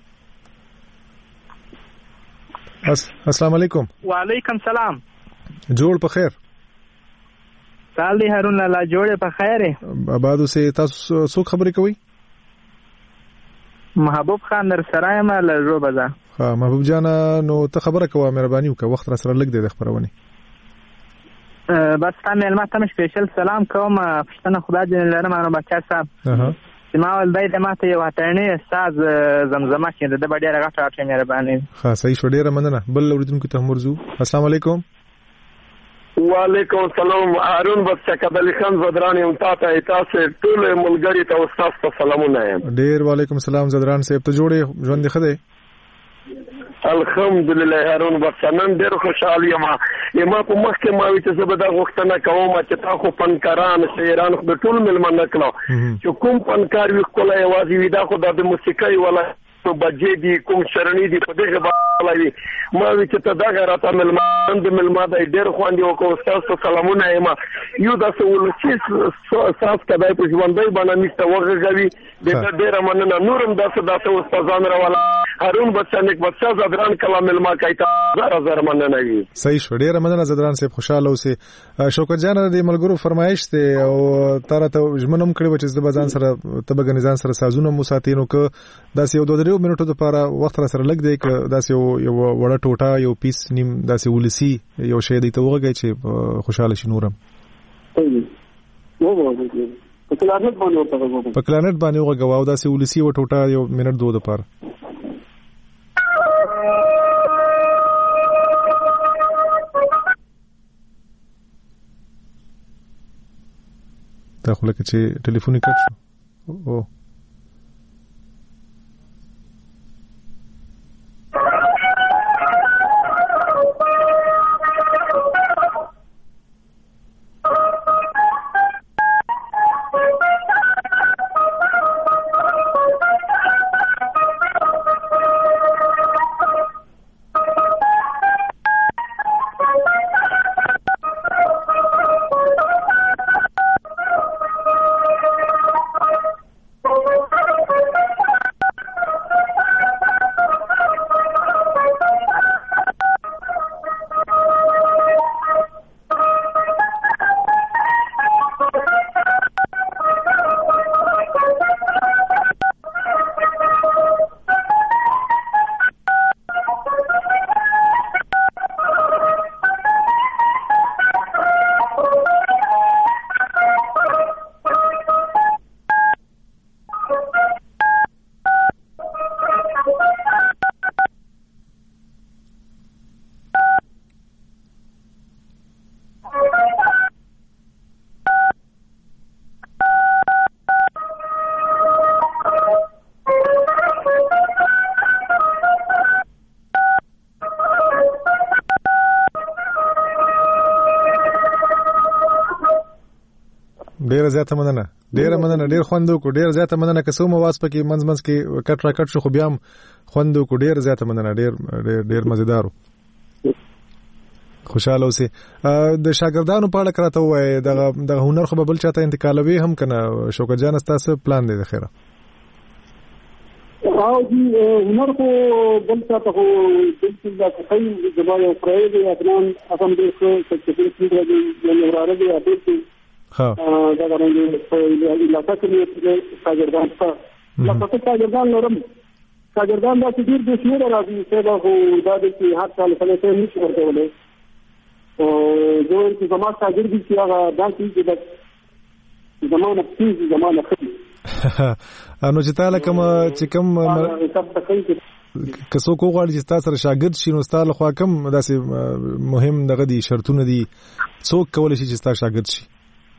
السلام علیکم وعلیکم سلام جوړ په خیر سال دی هارون لالا جوړه په خیر آبادو سه تاسو څو خبرې کوي محبوب خان در سرای ما لږه بزا ها محبوب جان نو ته خبره کوه مهرباني وکړه وخت را سره لګ دی د خبرونه بس تاسو مې ماته سپیشل سلام کوم پښتنه خدای دې لرم نو بچا صاحب اها ما ول دای ته ماته یو اترنی استاد زمزمه کې د ډېر غټه اټه مهرباني ها صحیح شو ډېر مننه بل اوریدونکو ته مرزو السلام علیکم وعلیکم السلام هارون بس کبل خان زدران یم تاسو تاسو ټول ملګری ته استاد ته سلامونه یم ډېر وعلیکم السلام زدران صاحب ته جوړې ژوند خده الحمدلله هارون بسنن ډېر خوشاله یم. یم په مخ کې ما وی چې زه به دا غوښتنه کوم چې تاسو فنکاران شاعران خو ټول ملمنه کړو چې کوم فنکار وي کوله یوازې وي دا خو د موسیقۍ ولا تو بجې دي کوم شرنی دي په دغه باندې ما وی چې ته دا غراته ملمان د ملما د ډېر خواندي او کو تاسو سلامونه یم یو د سولچې صاف کدای په ژوندۍ باندې نشته وغږوي د ډېر مننه نورم داسه داسه استادان راواله هارون بچا نیک بچا زدران کلام ملما کایتا زره زره مننه وي. صحیح شو ډېر مننه زدران صاحب خوشاله اوسه. شوکت جان د ملګرو فرمایش ته او تر ته ژمنم کړی چې د بازان سره تبګ نظام سره سازونه موساتینو ک داسې یو دوه منټو لپاره وخت را سره لګ دی ک داسې یو وړه ټوټه یو پیس نیم داسې ولسی یو شی دی ته وګورئ چې خوشاله شي نورم. په کلانټ باندې وګورئ په کلانټ باندې وګورئ او داسې ولسی و ټوټه یو منټ دوه لپاره. دا خو لکه چې ټلیفون یې کټ شو. او ډیر زیاته مننه ډیر مننه ډیر خوندو کو ډیر زیاته مننه که څومره واس پکې منځ منځ کې کټ را کټ شو خو بیا هم خوندو کو ډیر زیاته مننه ډیر ډیر مزیدارو خوشاله اوسئ. د شاګردانو په اړه کراته وای د د هنر خو بل چاته انتقالوي هم کنه شوکت جان تاسو پلان دی د خیره او دی هنر کو بل چاته خو بالکل دا کوي د بای او پرای دی افغان افغان د څه څه څه دی د وراره دی اته ها دا غواړي چې علاقه کې شاګردان څه لکه شاګردان نورم شاګردان دا چې ډیر د شنو راځي چې دا خو دا د هر کال په لته نشي ورکولای او زه چې زما شاګرد چې هغه دا چې د زمانه پیږي زمانه خې انو چې تعالی کوم چې کوم کسو کو غواړي چې تاسو سره شاګرد شي نو تاسو خو کوم داسې مهم دغه دي شرطونه دي څوک کولای شي چې تاسو شاګرد شي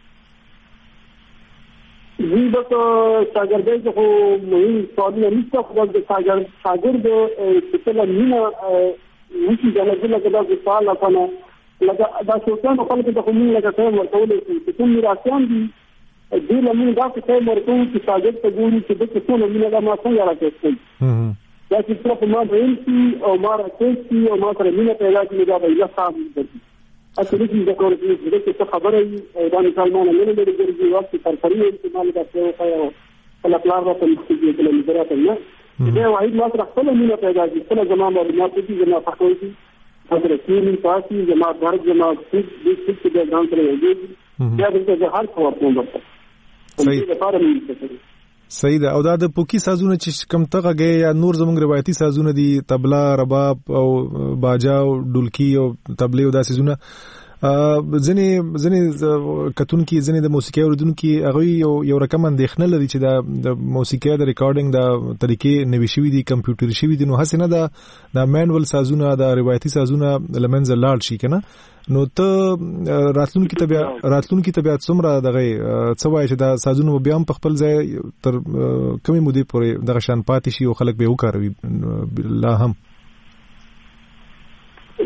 زی بس شاگردای خو مهم سوال نشته خو د شاگرد شاگرد چې کله نه وشي دا لږه لږه سوال کنه لکه دا څوکان په خپل د کومې لکه څه ورکول شي چې موږ راځم دي دې لمن دا څه ورکول چې شاگرد ته ګوري چې د څه نه مینه دا ما څنګه راځي دا چې په ما باندې او ما راځي او ما سره مینه پیدا کړي دا به الله صاحب دي اصلي چې دا کور دې چې خبره ای دا مسلمان نه لري چې وخت تر فرض استعمال دا څه او خپل پلان راته مستقیم کله مدرات نه دا واحد ما سره خپل مینه پیدا کړي خپل زمانه باندې ما پوښتنه زما فکر حضرت کیمن پاسی جماعت بھارت جماعت سکھ سکھ کے بیان کرے گی کیا دلته زه هر څو ورته ورته صحیح صحیح ده. او دا د پوکی سازونه چې کم تغه غي یا نور زموږ روایتي سازونه دي طبلا رباب او باجا او ډولکی او طبلې او دا سازونه ځنې ځنې کتون کې ځنې د موسیقي اوریدونکو هغه یو یو رقم اندېښنه لري چې دا د موسیقي د ریکارډینګ د طریقې نوي شوی دي کمپیوټر شوی دي نو هڅه نه ده د مانوال سازونه د روایتي سازونه لمنځه لاړ شي کنه نو ته راتلونکو ته بیا راتلونکو ته بیا څومره دغه څه وایي چې دا سازونه بیا هم په خپل ځای تر کمی مودې پورې دغه شان پاتې شي او خلک به وکاروي لا هم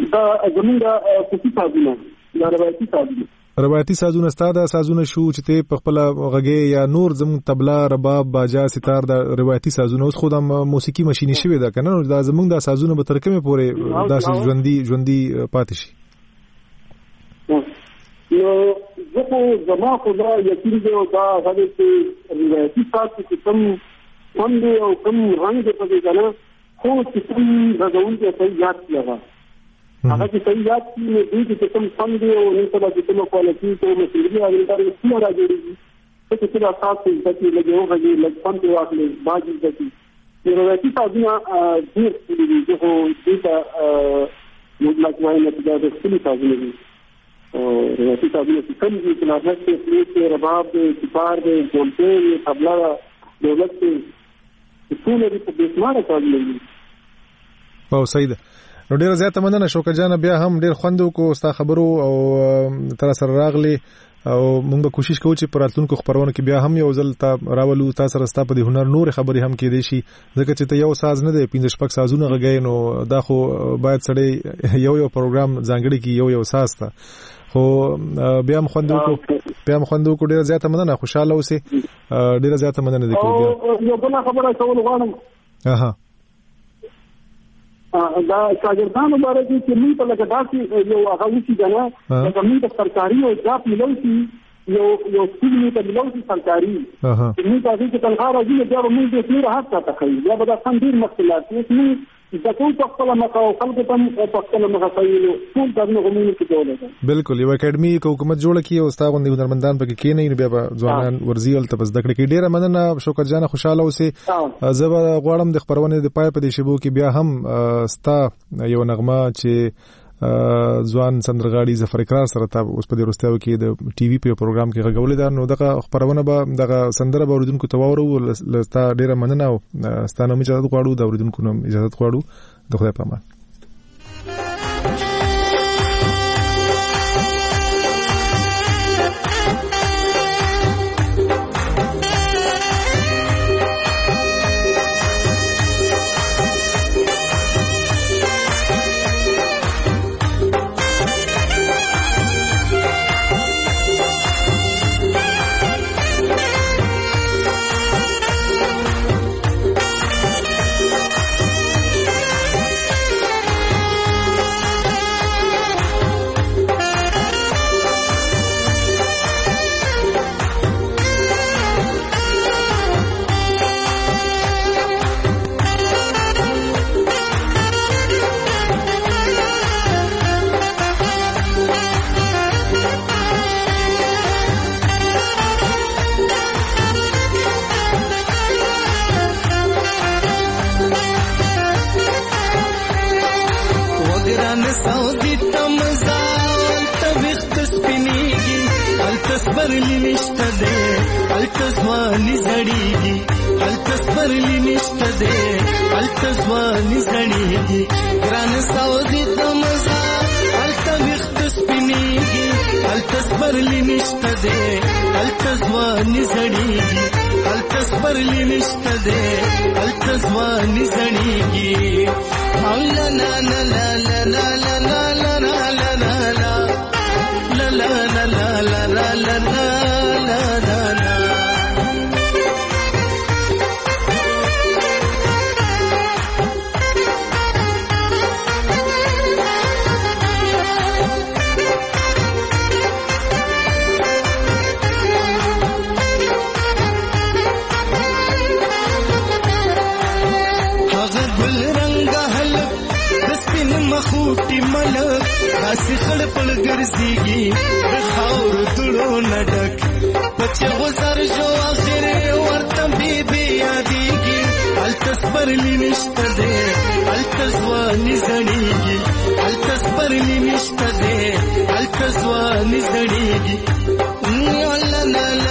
دا زمونږ کوڅې سازونه دا روایتي سازونه روایتي سازونه ستاده سازونه شو چې ته په خپل غږی یا نور زموږ طبله رباب باجا ستار دا روایتي سازونه اوس خو د موسیقي ماشيني شوی دا کنه دا زموږ د سازونه به تر کومه پورې داسې ژوندۍ ژوندۍ پاتې شي. نو زه زما خو دا یقین دی او دا هغه چې روایتي ساز چې کوم خوند او کوم رنګ دی په دې کنه خو چې کوم غږونکي صحیح یاد کړه هغه چې صحیح یاد کړي دې چې کوم خوند دی او نه سبا چې کوم کوالټي ته مسلې هغه لپاره څه راځي چې څه اساس چې لګي او هغه لږ خوند واخلي باندې دي روایتي سازونه ډېر دي چې خو دې ته موږ لکه نه چې دا څه سازونه دي او روایتي سازونه چې کوم دي چې ناظر کې فلیټ رباب دی ستار دی ډولچي دی طبله دولت کې ټول دې په دې سماره سازونه دي. او سید نو ډیر زیاته مننه شوکت جان بیا هم ډیر خوند وکړو ستا خبرو او تر سره راغلی او موږ به کوشش کوو چې پراتونکو خبرونه کې بیا هم یو ځل تا راولو تاسو سره ستا په دې هنر نور خبرې هم کې دي شي ځکه چې ته یو ساز نه دی پنځه شپږ سازونه غږی نو دا خو باید سړی یو یو پروګرام ځانګړي کې یو یو ساز ته خو بیا هم خوند وکړو بیا هم خوند وکړو ډیر زیاته مننه خوشاله اوسې ډیر زیاته مننه دي او یو بل خبره کول غواړم اها دا شاګردانو باندې چې موږ په لکه داسې یو هغه وشي کنه چې موږ د سرکاري او جاپ ملوشي یو یو سیمه ته ملوشي سرکاري موږ تاسو ته تنخواه راځي بیا موږ دې ډیر حق ته کوي یا به دا څنګه ډیر مشکلات دي چې ټول په خپل مخه او خلک ته په خپل مخه کوي ټول دغه غوښتنې کې جوړه بالکل یو اکیډمي حکومت جوړه کی او ستا غوندي هنرمندان پکې کې نه بیا ځوانان ورزي ول ته بس دکړه کې ډیره مننه شوکت جان خوشاله اوسې زه غواړم د خبرونه د پای په دې شبو کې بیا هم ستا یو نغمه چې ځوان سندرغاړي ظفر اقرار سره تا اوس په دې وروستیو کې د ټي وي په پروګرام کې غږولې ده نو دغه خبرونه به دغه سندره به اوریدونکو ته واورو لستا ډیره مننه او ستانه مې اجازه غواړو د اوریدونکو نوم اجازه غواړو د خدای په امان.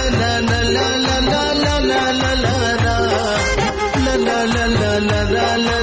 la la la